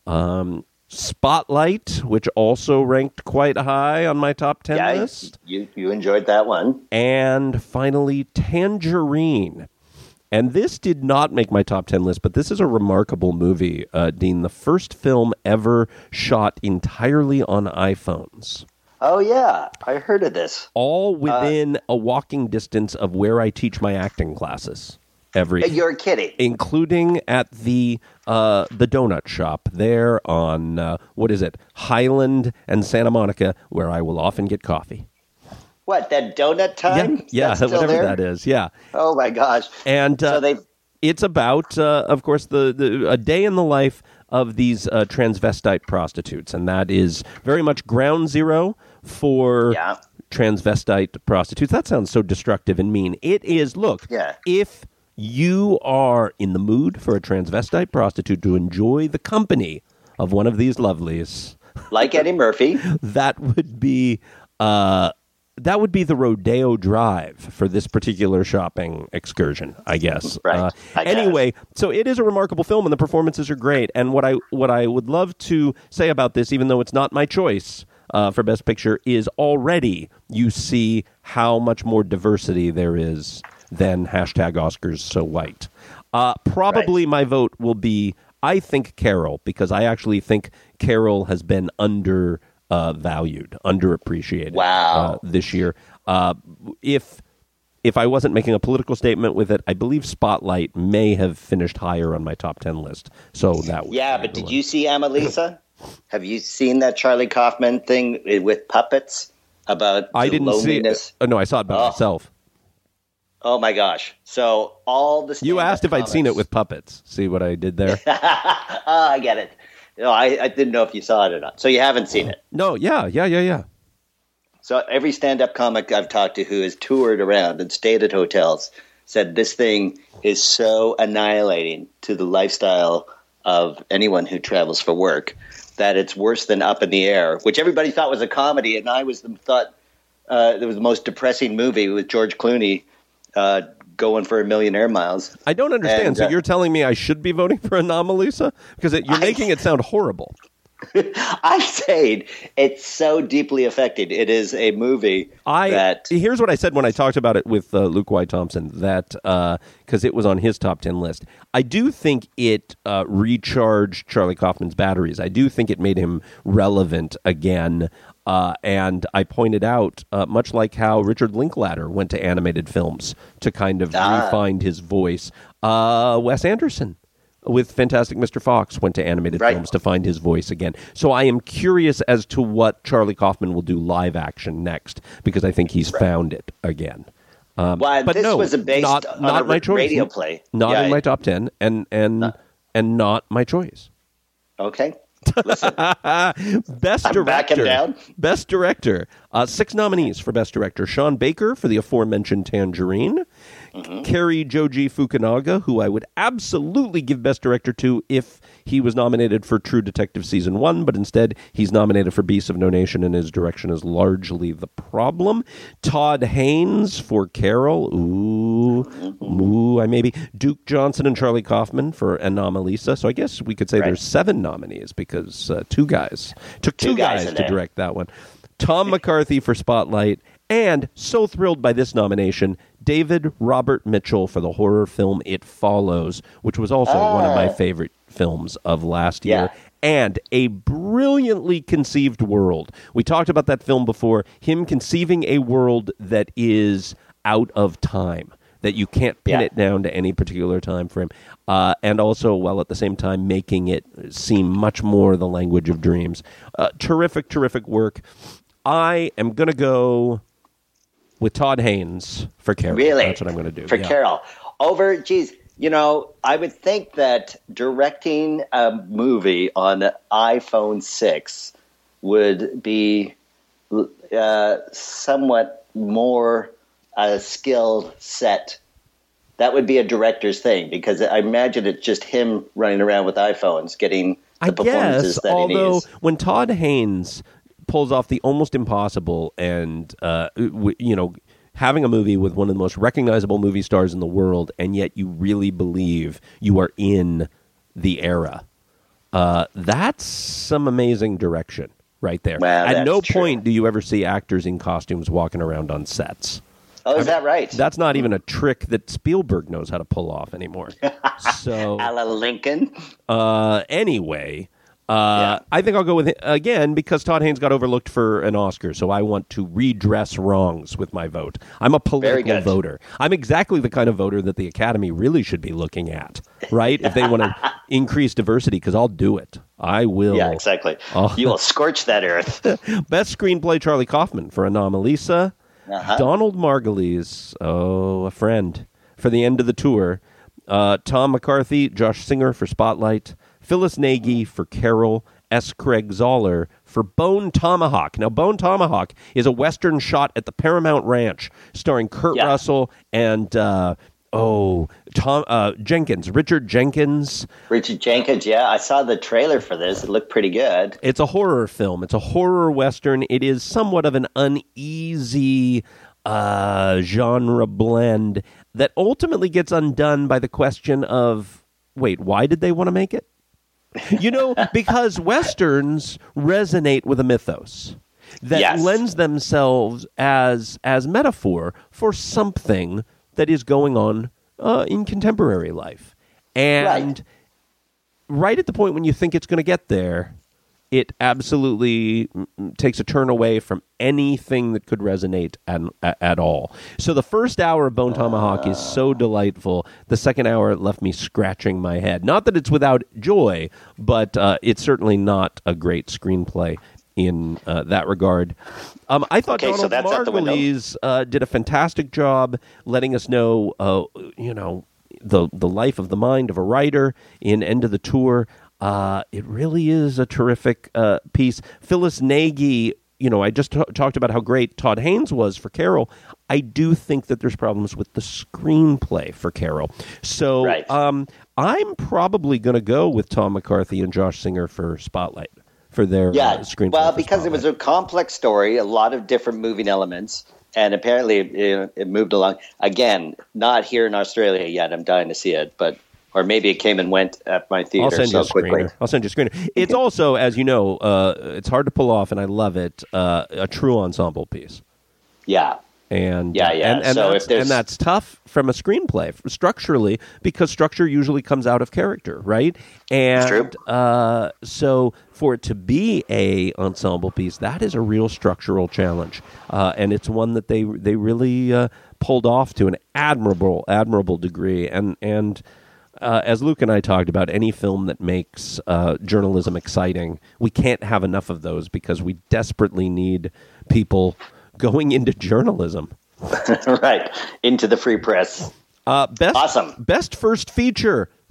S3: Um, Spotlight, which also ranked quite high on my top ten
S4: Yeah,
S3: list.
S4: you, you enjoyed that one.
S3: And finally, Tangerine. And this did not make my top ten list, but this is a remarkable movie, uh, Dean. The first film ever shot entirely on iPhones.
S4: Oh, yeah. I heard of this.
S3: All within a walking distance of where I teach my acting classes. Every,
S4: You're kidding.
S3: including at the uh, the donut shop there on, uh, what is it, Highland and Santa Monica, where I will often get coffee.
S4: What, that donut time?
S3: Yeah, yeah,
S4: That's still
S3: whatever
S4: there?
S3: that is, yeah.
S4: Oh, my gosh.
S3: And uh,
S4: So they've...
S3: it's about, uh, of course, the, the a day in the life of these uh, transvestite prostitutes, and that is very much ground zero for
S4: Yeah.
S3: transvestite prostitutes. That sounds so destructive and mean. It is. Look,
S4: Yeah.
S3: if you are in the mood for a transvestite prostitute to enjoy the company of one of these lovelies,
S4: Like Eddie Murphy.
S3: that would be uh, that would be the Rodeo Drive for this particular shopping excursion, I guess.
S4: Right,
S3: Uh,
S4: I guess.
S3: anyway, so it is a remarkable film, and the performances are great. And what I what I would love to say about this, even though it's not my choice uh, for Best Picture, is already you see how much more diversity there is than hashtag Oscars so white. Uh, probably
S4: Right.
S3: my vote will be, I think, Carol, because I actually think Carol has been under uh, valued, underappreciated
S4: Wow.
S3: uh, this year. Uh, if if I wasn't making a political statement with it, I believe Spotlight may have finished higher on my top ten list. So that would
S4: Yeah,
S3: be
S4: but
S3: the
S4: did
S3: one.
S4: you see Amalisa? Have you seen that Charlie Kaufman thing with puppets about
S3: I
S4: the
S3: didn't see it.
S4: loneliness?
S3: Uh, no, I saw it by
S4: Oh.
S3: myself.
S4: Oh my gosh! So all the
S3: You
S4: stand-up
S3: asked if I'd seen it
S4: comics-
S3: with puppets. See what I did there?
S4: Ah, I get it. No, I, I didn't know if you saw it or not. So you haven't seen it.
S3: No, yeah, yeah, yeah, yeah.
S4: So every stand-up comic I've talked to who has toured around and stayed at hotels said this thing is so annihilating to the lifestyle of anyone who travels for work that it's worse than Up in the Air, which everybody thought was a comedy, and I was thought uh, it was the most depressing movie with George Clooney uh, going for a million air miles.
S3: I don't understand.
S4: And,
S3: so
S4: uh,
S3: you're telling me I should be voting for Anomalisa? Because it, you're
S4: I-
S3: making it sound horrible.
S4: I said it's so deeply affected. It is a movie
S3: I
S4: that
S3: here's what I said when I talked about it with uh, Luke White Thompson, that because it was on his top ten list. I do think it uh, recharged Charlie Kaufman's batteries. I do think it made him relevant again. Uh, and I pointed out, uh, much like how Richard Linklater went to animated films to kind of
S4: Ah.
S3: refine his voice, uh, Wes Anderson with Fantastic Mister Fox went to animated
S4: Right.
S3: films to find his voice again. So I am curious as to what Charlie Kaufman will do live action next, because I think he's found it again. Um,
S4: Well,
S3: but
S4: this
S3: no,
S4: was a based
S3: not,
S4: on
S3: not
S4: a
S3: my choice.
S4: radio play.
S3: Not
S4: Yeah,
S3: in my
S4: it-
S3: top ten. And and and not my choice.
S4: Okay. Listen,
S3: Best
S4: I'm
S3: director.
S4: backing down.
S3: Best director. Uh, six nominees for best director: Sean Baker for the aforementioned Tangerine, mm-hmm. Cary Joji Fukunaga, who I would absolutely give best director to if he was nominated for True Detective season one, but instead he's nominated for Beasts of No Nation, and his direction is largely the problem. Todd Haynes for Carol. Ooh, mm-hmm. ooh, I maybe Duke Johnson and Charlie Kaufman for Anomalisa. So I guess we could say right. there's seven nominees because uh, two guys took two, two guys, guys to direct that one. Tom McCarthy for Spotlight, and so thrilled by this nomination, David Robert Mitchell for the horror film It Follows, which was also oh. one of my favorite films of last year,
S4: yeah.
S3: and a brilliantly conceived world. We talked about that film before, him conceiving a world that is out of time, that you can't pin
S4: yeah.
S3: it down to any particular time frame, uh, and also, while at the same time making it seem much more the language of dreams. Uh, terrific, terrific work. I am going to go with Todd Haynes for Carol.
S4: Really?
S3: That's what I'm going to do.
S4: For
S3: yeah.
S4: Carol. Over, geez, you know, I would think that directing a movie on an iPhone six would be uh, somewhat more a skilled set. That would be a director's thing, because I imagine it's just him running around with iPhones getting the
S3: I
S4: performances
S3: guess,
S4: that
S3: although
S4: he needs.
S3: When Todd Haynes pulls off the almost impossible and, uh, w- you know, having a movie with one of the most recognizable movie stars in the world, and yet you really believe you are in the era, uh, that's some amazing direction right there.
S4: Well,
S3: At no
S4: true.
S3: point do you ever see actors in costumes walking around on sets.
S4: Oh, is
S3: I mean,
S4: that right?
S3: That's not even a trick that Spielberg knows how to pull off anymore. So,
S4: a la Lincoln.
S3: Uh, anyway, uh, yeah. I think I'll go with it again because Todd Haynes got overlooked for an Oscar, so I want to redress wrongs with my vote. I'm a political voter. I'm exactly the kind of voter that the Academy really should be looking at, right? If they want to increase diversity, because I'll do it. I will.
S4: Yeah, exactly.
S3: Oh.
S4: You will scorch that earth.
S3: Best screenplay, Charlie Kaufman for Anomalisa. Uh-huh. Donald Margulies, oh, a friend, for The End of the Tour. Uh, Tom McCarthy, Josh Singer for Spotlight. Phyllis Nagy for Carol. S. Craig Zoller for Bone Tomahawk. Now, Bone Tomahawk is a Western shot at the Paramount Ranch starring Kurt
S4: yeah.
S3: Russell and, uh, oh, Tom uh, Jenkins, Richard Jenkins.
S4: Richard Jenkins, yeah. I saw the trailer for this. It looked pretty good.
S3: It's a horror film. It's a horror Western. It is somewhat of an uneasy uh, genre blend that ultimately gets undone by the question of, wait, why did they want to make it? You know, because Westerns resonate with a mythos that
S4: yes.
S3: lends themselves as as metaphor for something that is going on uh, in contemporary life. And right. right at the point when you think it's going to get there, it absolutely takes a turn away from anything that could resonate at, at all. So the first hour of Bone Tomahawk is so delightful. The second hour left me scratching my head. Not that it's without joy, but uh, it's certainly not a great screenplay in uh, that regard. Um, I thought
S4: okay,
S3: Donald
S4: so
S3: Margulies uh, did a fantastic job letting us know, uh, you know, the the life of the mind of a writer in End of the Tour. Uh, it really is a terrific uh, piece. Phyllis Nagy, you know, I just t- talked about how great Todd Haynes was for Carol. I do think that there's problems with the screenplay for Carol. So
S4: right.
S3: um, I'm probably going to go with Tom McCarthy and Josh Singer for Spotlight, for their
S4: yeah.
S3: uh, screenplay.
S4: Well, because Spotlight. It was a complex story, a lot of different moving elements, and apparently it, it moved along. Again, not here in Australia yet. I'm dying to see it, but... Or maybe it came and went at my theater
S3: I'll send
S4: so
S3: you a
S4: quickly.
S3: screener. I'll send you a screener. It's also, as you know, uh, it's hard to pull off, and I love it, uh, a true ensemble piece.
S4: Yeah.
S3: And,
S4: yeah, yeah.
S3: And, and,
S4: so
S3: that's,
S4: if there's...
S3: and that's tough from a screenplay, structurally, because structure usually comes out of character, right? And
S4: true.
S3: Uh, so for it to be a ensemble piece, that is a real structural challenge. Uh, and it's one that they they really uh, pulled off to an admirable, admirable degree. And... and Uh, as Luke and I talked about, any film that makes uh, journalism exciting, we can't have enough of those because we desperately need people going into journalism.
S4: Right, into the free press.
S3: Uh, best,
S4: awesome.
S3: Best first feature,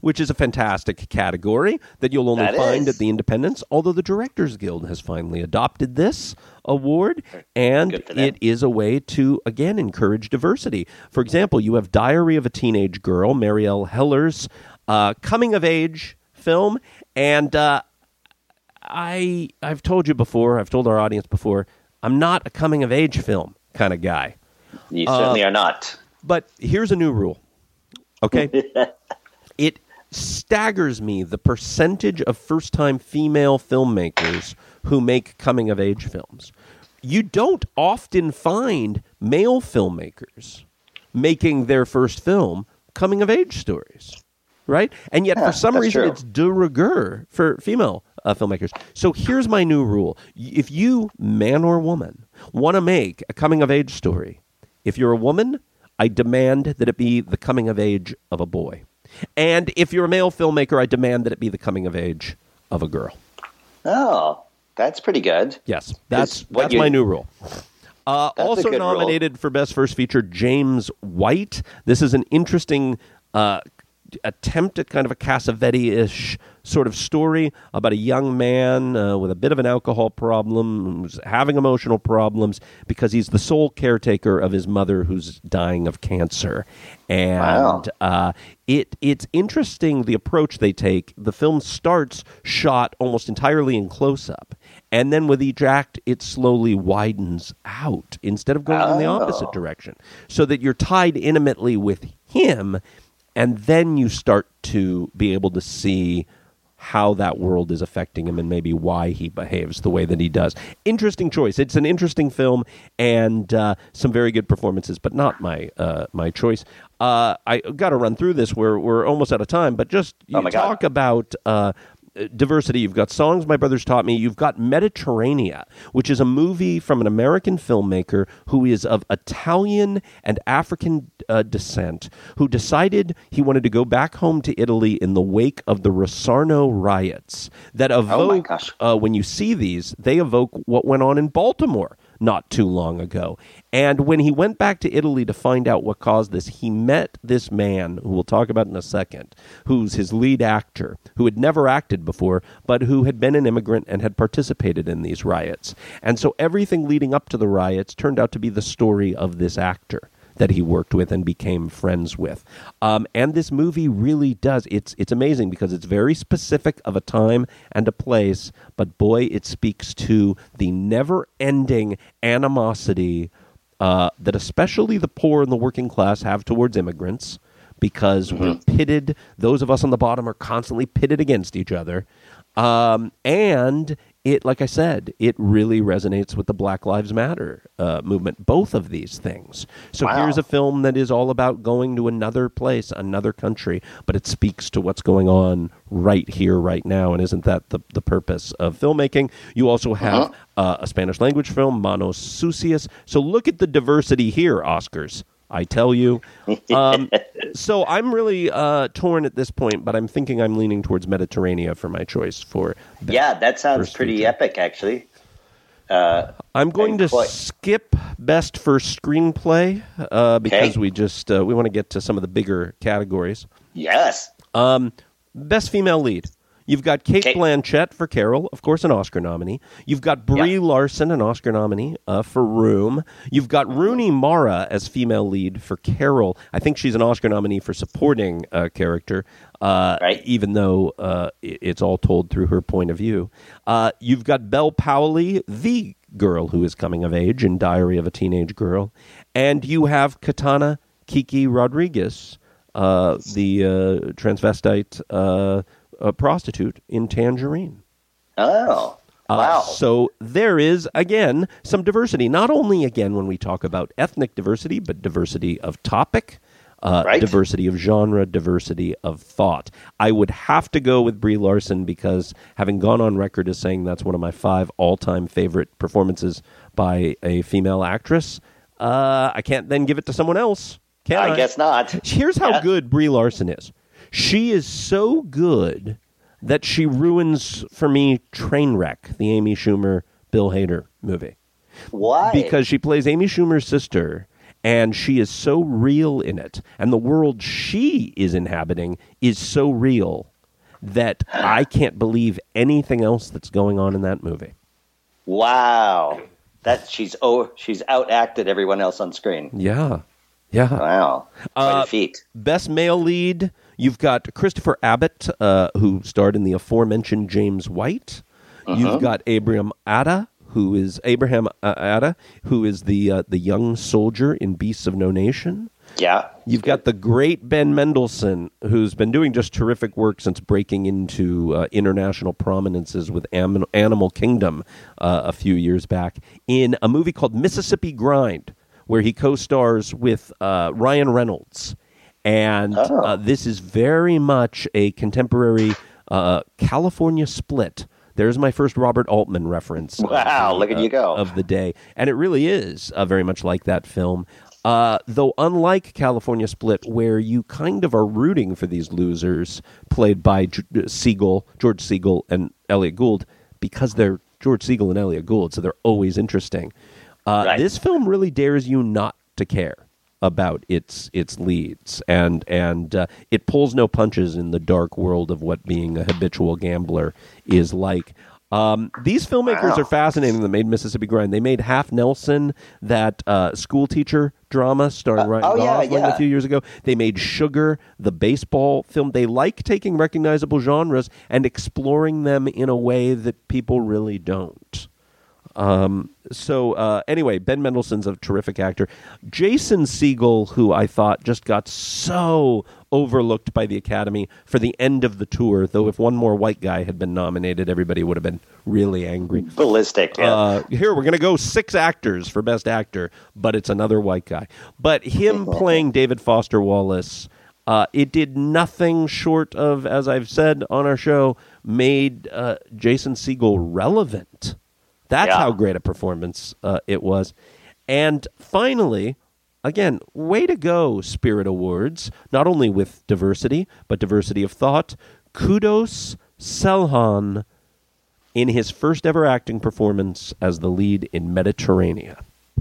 S3: which is a fantastic category that you'll only
S4: That
S3: find
S4: is.
S3: at the Independents, although the Directors Guild has finally adopted this award, and
S4: Good for them.
S3: it is a way to, again, encourage diversity. For example, you have Diary of a Teenage Girl, Marielle Heller's uh, coming-of-age film, and uh, I, I've told you before, I've told our audience before, I'm not a coming-of-age film kind of guy.
S4: You certainly
S3: Uh,
S4: are not.
S3: But here's a new rule, okay? It staggers me the percentage of first-time female filmmakers who make coming-of-age films. You don't often find male filmmakers making their first film coming-of-age stories, right? And yet,
S4: Yeah,
S3: for some
S4: that's
S3: reason,
S4: true.
S3: it's de rigueur for female uh, filmmakers. So here's my new rule. Y- If you, man or woman, want to make a coming-of-age story, if you're a woman, I demand that it be the coming-of-age of a boy. And if you're a male filmmaker, I demand that it be the coming-of-age of a girl.
S4: Oh, that's pretty good.
S3: Yes, that's
S4: what
S3: that's
S4: you-
S3: my new rule. Uh,
S4: That's a
S3: also
S4: good rule.
S3: nominated for Best First Feature, James White. This is an interesting uh, attempt at kind of a Cassavetes-ish sort of story about a young man uh, with a bit of an alcohol problem who's having emotional problems because he's the sole caretaker of his mother who's dying of cancer. And
S4: Wow.
S3: uh, it it's interesting the approach they take. The film starts shot almost entirely in close-up, and then with each act, it slowly widens out instead of going in the
S4: Oh.
S3: opposite direction, so that you're tied intimately with him, and then you start to be able to see how that world is affecting him and maybe why he behaves the way that he does. Interesting choice. It's an interesting film and uh, some very good performances, but not my uh, my choice. Uh, I got to run through this. We're we're almost out of time, but just you
S4: Oh my God.
S3: talk about uh, diversity. You've got Songs My Brothers Taught Me. You've got Mediterranea, which is a movie from an American filmmaker who is of Italian and African uh, descent, who decided he wanted to go back home to Italy in the wake of the Rosarno riots that evoke,
S4: gosh.
S3: uh, when you see these, they evoke what went on in Baltimore not too long ago. And when he went back to Italy to find out what caused this, he met this man, who we'll talk about in a second, who's his lead actor, who had never acted before, but who had been an immigrant and had participated in these riots. And so everything leading up to the riots turned out to be the story of this actor that he worked with and became friends with. Um, and this movie really does. It's it's amazing because it's very specific of a time and a place, but boy, it speaks to the never-ending animosity uh, that especially the poor and the working class have towards immigrants, because we're pitted, those of us on the bottom are constantly pitted against each other. Um, and it, like I said, it really resonates with the Black Lives Matter uh, movement, both of these things. So
S4: Wow.
S3: here's a film that is all about going to another place, another country, but it speaks to what's going on right here, right now. And isn't that the, the purpose of filmmaking? You also have
S4: Uh-huh.
S3: uh, a Spanish language film, Manos Sucias. So look at the diversity here, Oscars. I tell you. Um, so I'm really uh, torn at this point, but I'm thinking I'm leaning towards Mediterranea for my choice for best
S4: Yeah, that sounds
S3: first
S4: pretty
S3: feature.
S4: epic, actually. Uh,
S3: I'm going
S4: and
S3: to
S4: quite-
S3: skip best first screenplay uh, because
S4: Okay.
S3: we just uh, we want to get to some of the bigger categories.
S4: yes.
S3: Best female lead. You've got Kate
S4: Okay.
S3: Blanchett for Carol, of course, an Oscar nominee. You've got Brie
S4: Yeah.
S3: Larson, an Oscar nominee uh, for Room. You've got Rooney Mara as female lead for Carol. I think she's an Oscar nominee for supporting uh, character, uh,
S4: Right.
S3: even though uh, i- it's all told through her point of view. Uh, you've got Belle Powley, the girl who is coming of age in Diary of a Teenage Girl. And you have Katana Kiki Rodriguez, uh, the uh, transvestite uh, uh, prostitute in Tangerine.
S4: Oh,
S3: Uh,
S4: wow.
S3: So there is, again, some diversity. Not only, again, when we talk about ethnic diversity, but diversity of topic, uh,
S4: Right.
S3: diversity of genre, diversity of thought. I would have to go with Brie Larson because having gone on record as saying that's one of my five all-time favorite performances by a female actress, uh, I can't then give it to someone else, can I?
S4: I guess not.
S3: Here's how
S4: Yeah.
S3: good Brie Larson is. She is so good that she ruins, for me, Trainwreck, the Amy Schumer, Bill Hader movie.
S4: Why?
S3: Because she plays Amy Schumer's sister, And she is so real in it. And the world she is inhabiting is so real that I can't believe anything else that's going on in that movie.
S4: Wow. That she's oh she's outacted everyone else on screen.
S3: Yeah. Yeah.
S4: Wow. Quite
S3: Uh,
S4: a feat.
S3: Best male lead, you've got Christopher Abbott, uh, who starred in the aforementioned James White.
S4: Uh-huh.
S3: You've got Abraham Atta, who is Abraham uh, Atta, who is the uh, the young soldier in Beasts of No Nation.
S4: Yeah.
S3: You've got the great Ben Mendelsohn, who's been doing just terrific work since breaking into uh, international prominences with Am- Animal Kingdom uh, a few years back, in a movie called Mississippi Grind, where he co-stars with uh, Ryan Reynolds. And
S4: Oh.
S3: uh, this is very much a contemporary uh, California split. There's my first Robert Altman reference.
S4: Wow,
S3: of the,
S4: look at you go.
S3: uh, Of the day. And it really is uh, very much like that film. Uh, though unlike California Split, where you kind of are rooting for these losers, played by G- Siegel, George Siegel and Elliot Gould, because they're George Siegel and Elliot Gould, so they're always interesting. Uh,
S4: Right.
S3: This film really dares you not to care about its its leads, and and uh, it pulls no punches in the dark world of what being a habitual gambler is like. Um, these filmmakers
S4: Wow.
S3: are fascinating that made Mississippi Grind. They made Half Nelson, that uh, school teacher drama starring Ryan
S4: oh, yeah,
S3: Gosling
S4: yeah.
S3: a few years ago. They made Sugar, the baseball film. They like taking recognizable genres and exploring them in a way that people really don't. Um, so uh, anyway, Ben Mendelsohn's a terrific actor. Jason Segel, who I thought just got so overlooked by the Academy for the end of the tour, though if one more white guy had been nominated, everybody would have been really angry.
S4: Ballistic. Yeah.
S3: Uh, here, we're going to go six actors for Best Actor, but it's another white guy. But him playing David Foster Wallace, uh, it did nothing short of, as I've said on our show, made uh, Jason Segel relevant. That's
S4: Yeah.
S3: how great a performance uh, it was. And finally, again, way to go, Spirit Awards, not only with diversity, but diversity of thought. Kudos Selhan in his first ever acting performance as the lead in Mediterranean.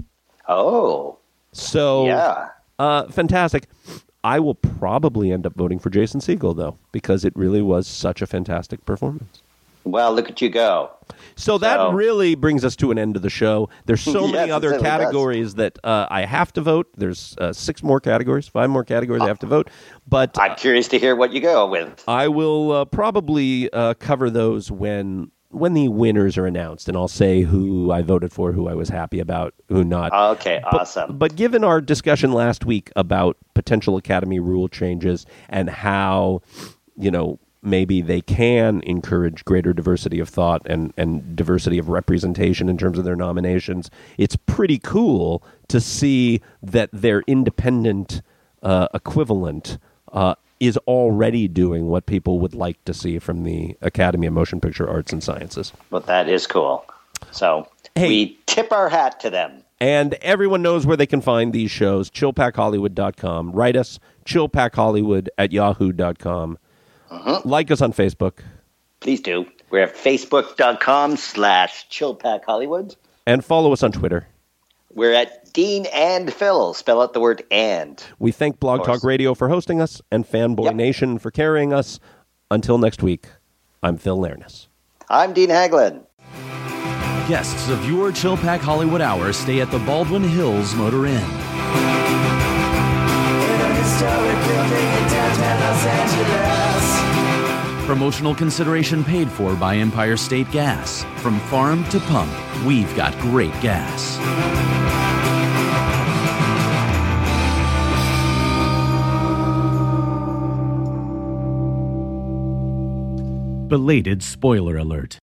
S4: oh.
S3: So,
S4: Yeah.
S3: uh, fantastic. I will probably end up voting for Jason Segel, though, because it really was such a fantastic performance.
S4: Well, look at you go.
S3: So that
S4: So-
S3: really brings us to an end of the show. There's so
S4: Yes,
S3: many
S4: it
S3: other
S4: certainly does.
S3: categories that uh, I have to vote. There's uh, six more categories, five more categories I have to vote. But
S4: I'm curious to hear what you go with.
S3: I will uh, probably uh, cover those when when the winners are announced, and I'll say who I voted for, who I was happy about, who not.
S4: Okay,
S3: But-
S4: awesome.
S3: But given our discussion last week about potential Academy rule changes and how, you know, maybe they can encourage greater diversity of thought and, and diversity of representation in terms of their nominations, it's pretty cool to see that their independent uh, equivalent uh, is already doing what people would like to see from the Academy of Motion Picture Arts and Sciences.
S4: But that is cool. So
S3: Hey.
S4: we tip our hat to them.
S3: And everyone knows where they can find these shows, chill pack hollywood dot com. Write us, chillpackhollywood at yahoo dot com. Like us on Facebook.
S4: Please do. We're at facebook.com slash chillpackhollywood.
S3: And follow us on Twitter.
S4: We're at Dean and Phil. Spell out the word and.
S3: We thank Blog
S4: Of course.
S3: Talk Radio for hosting us and Fanboy
S4: Yep.
S3: Nation for carrying us. Until next week, I'm Phil Lernis.
S4: I'm Dean Haglin.
S1: Guests of your Chill Pack Hollywood Hour stay at the Baldwin Hills Motor Inn.
S2: In a historic building in downtown Los Angeles.
S1: Promotional consideration paid for by Empire State Gas. From farm to pump, we've got great gas. Belated spoiler alert.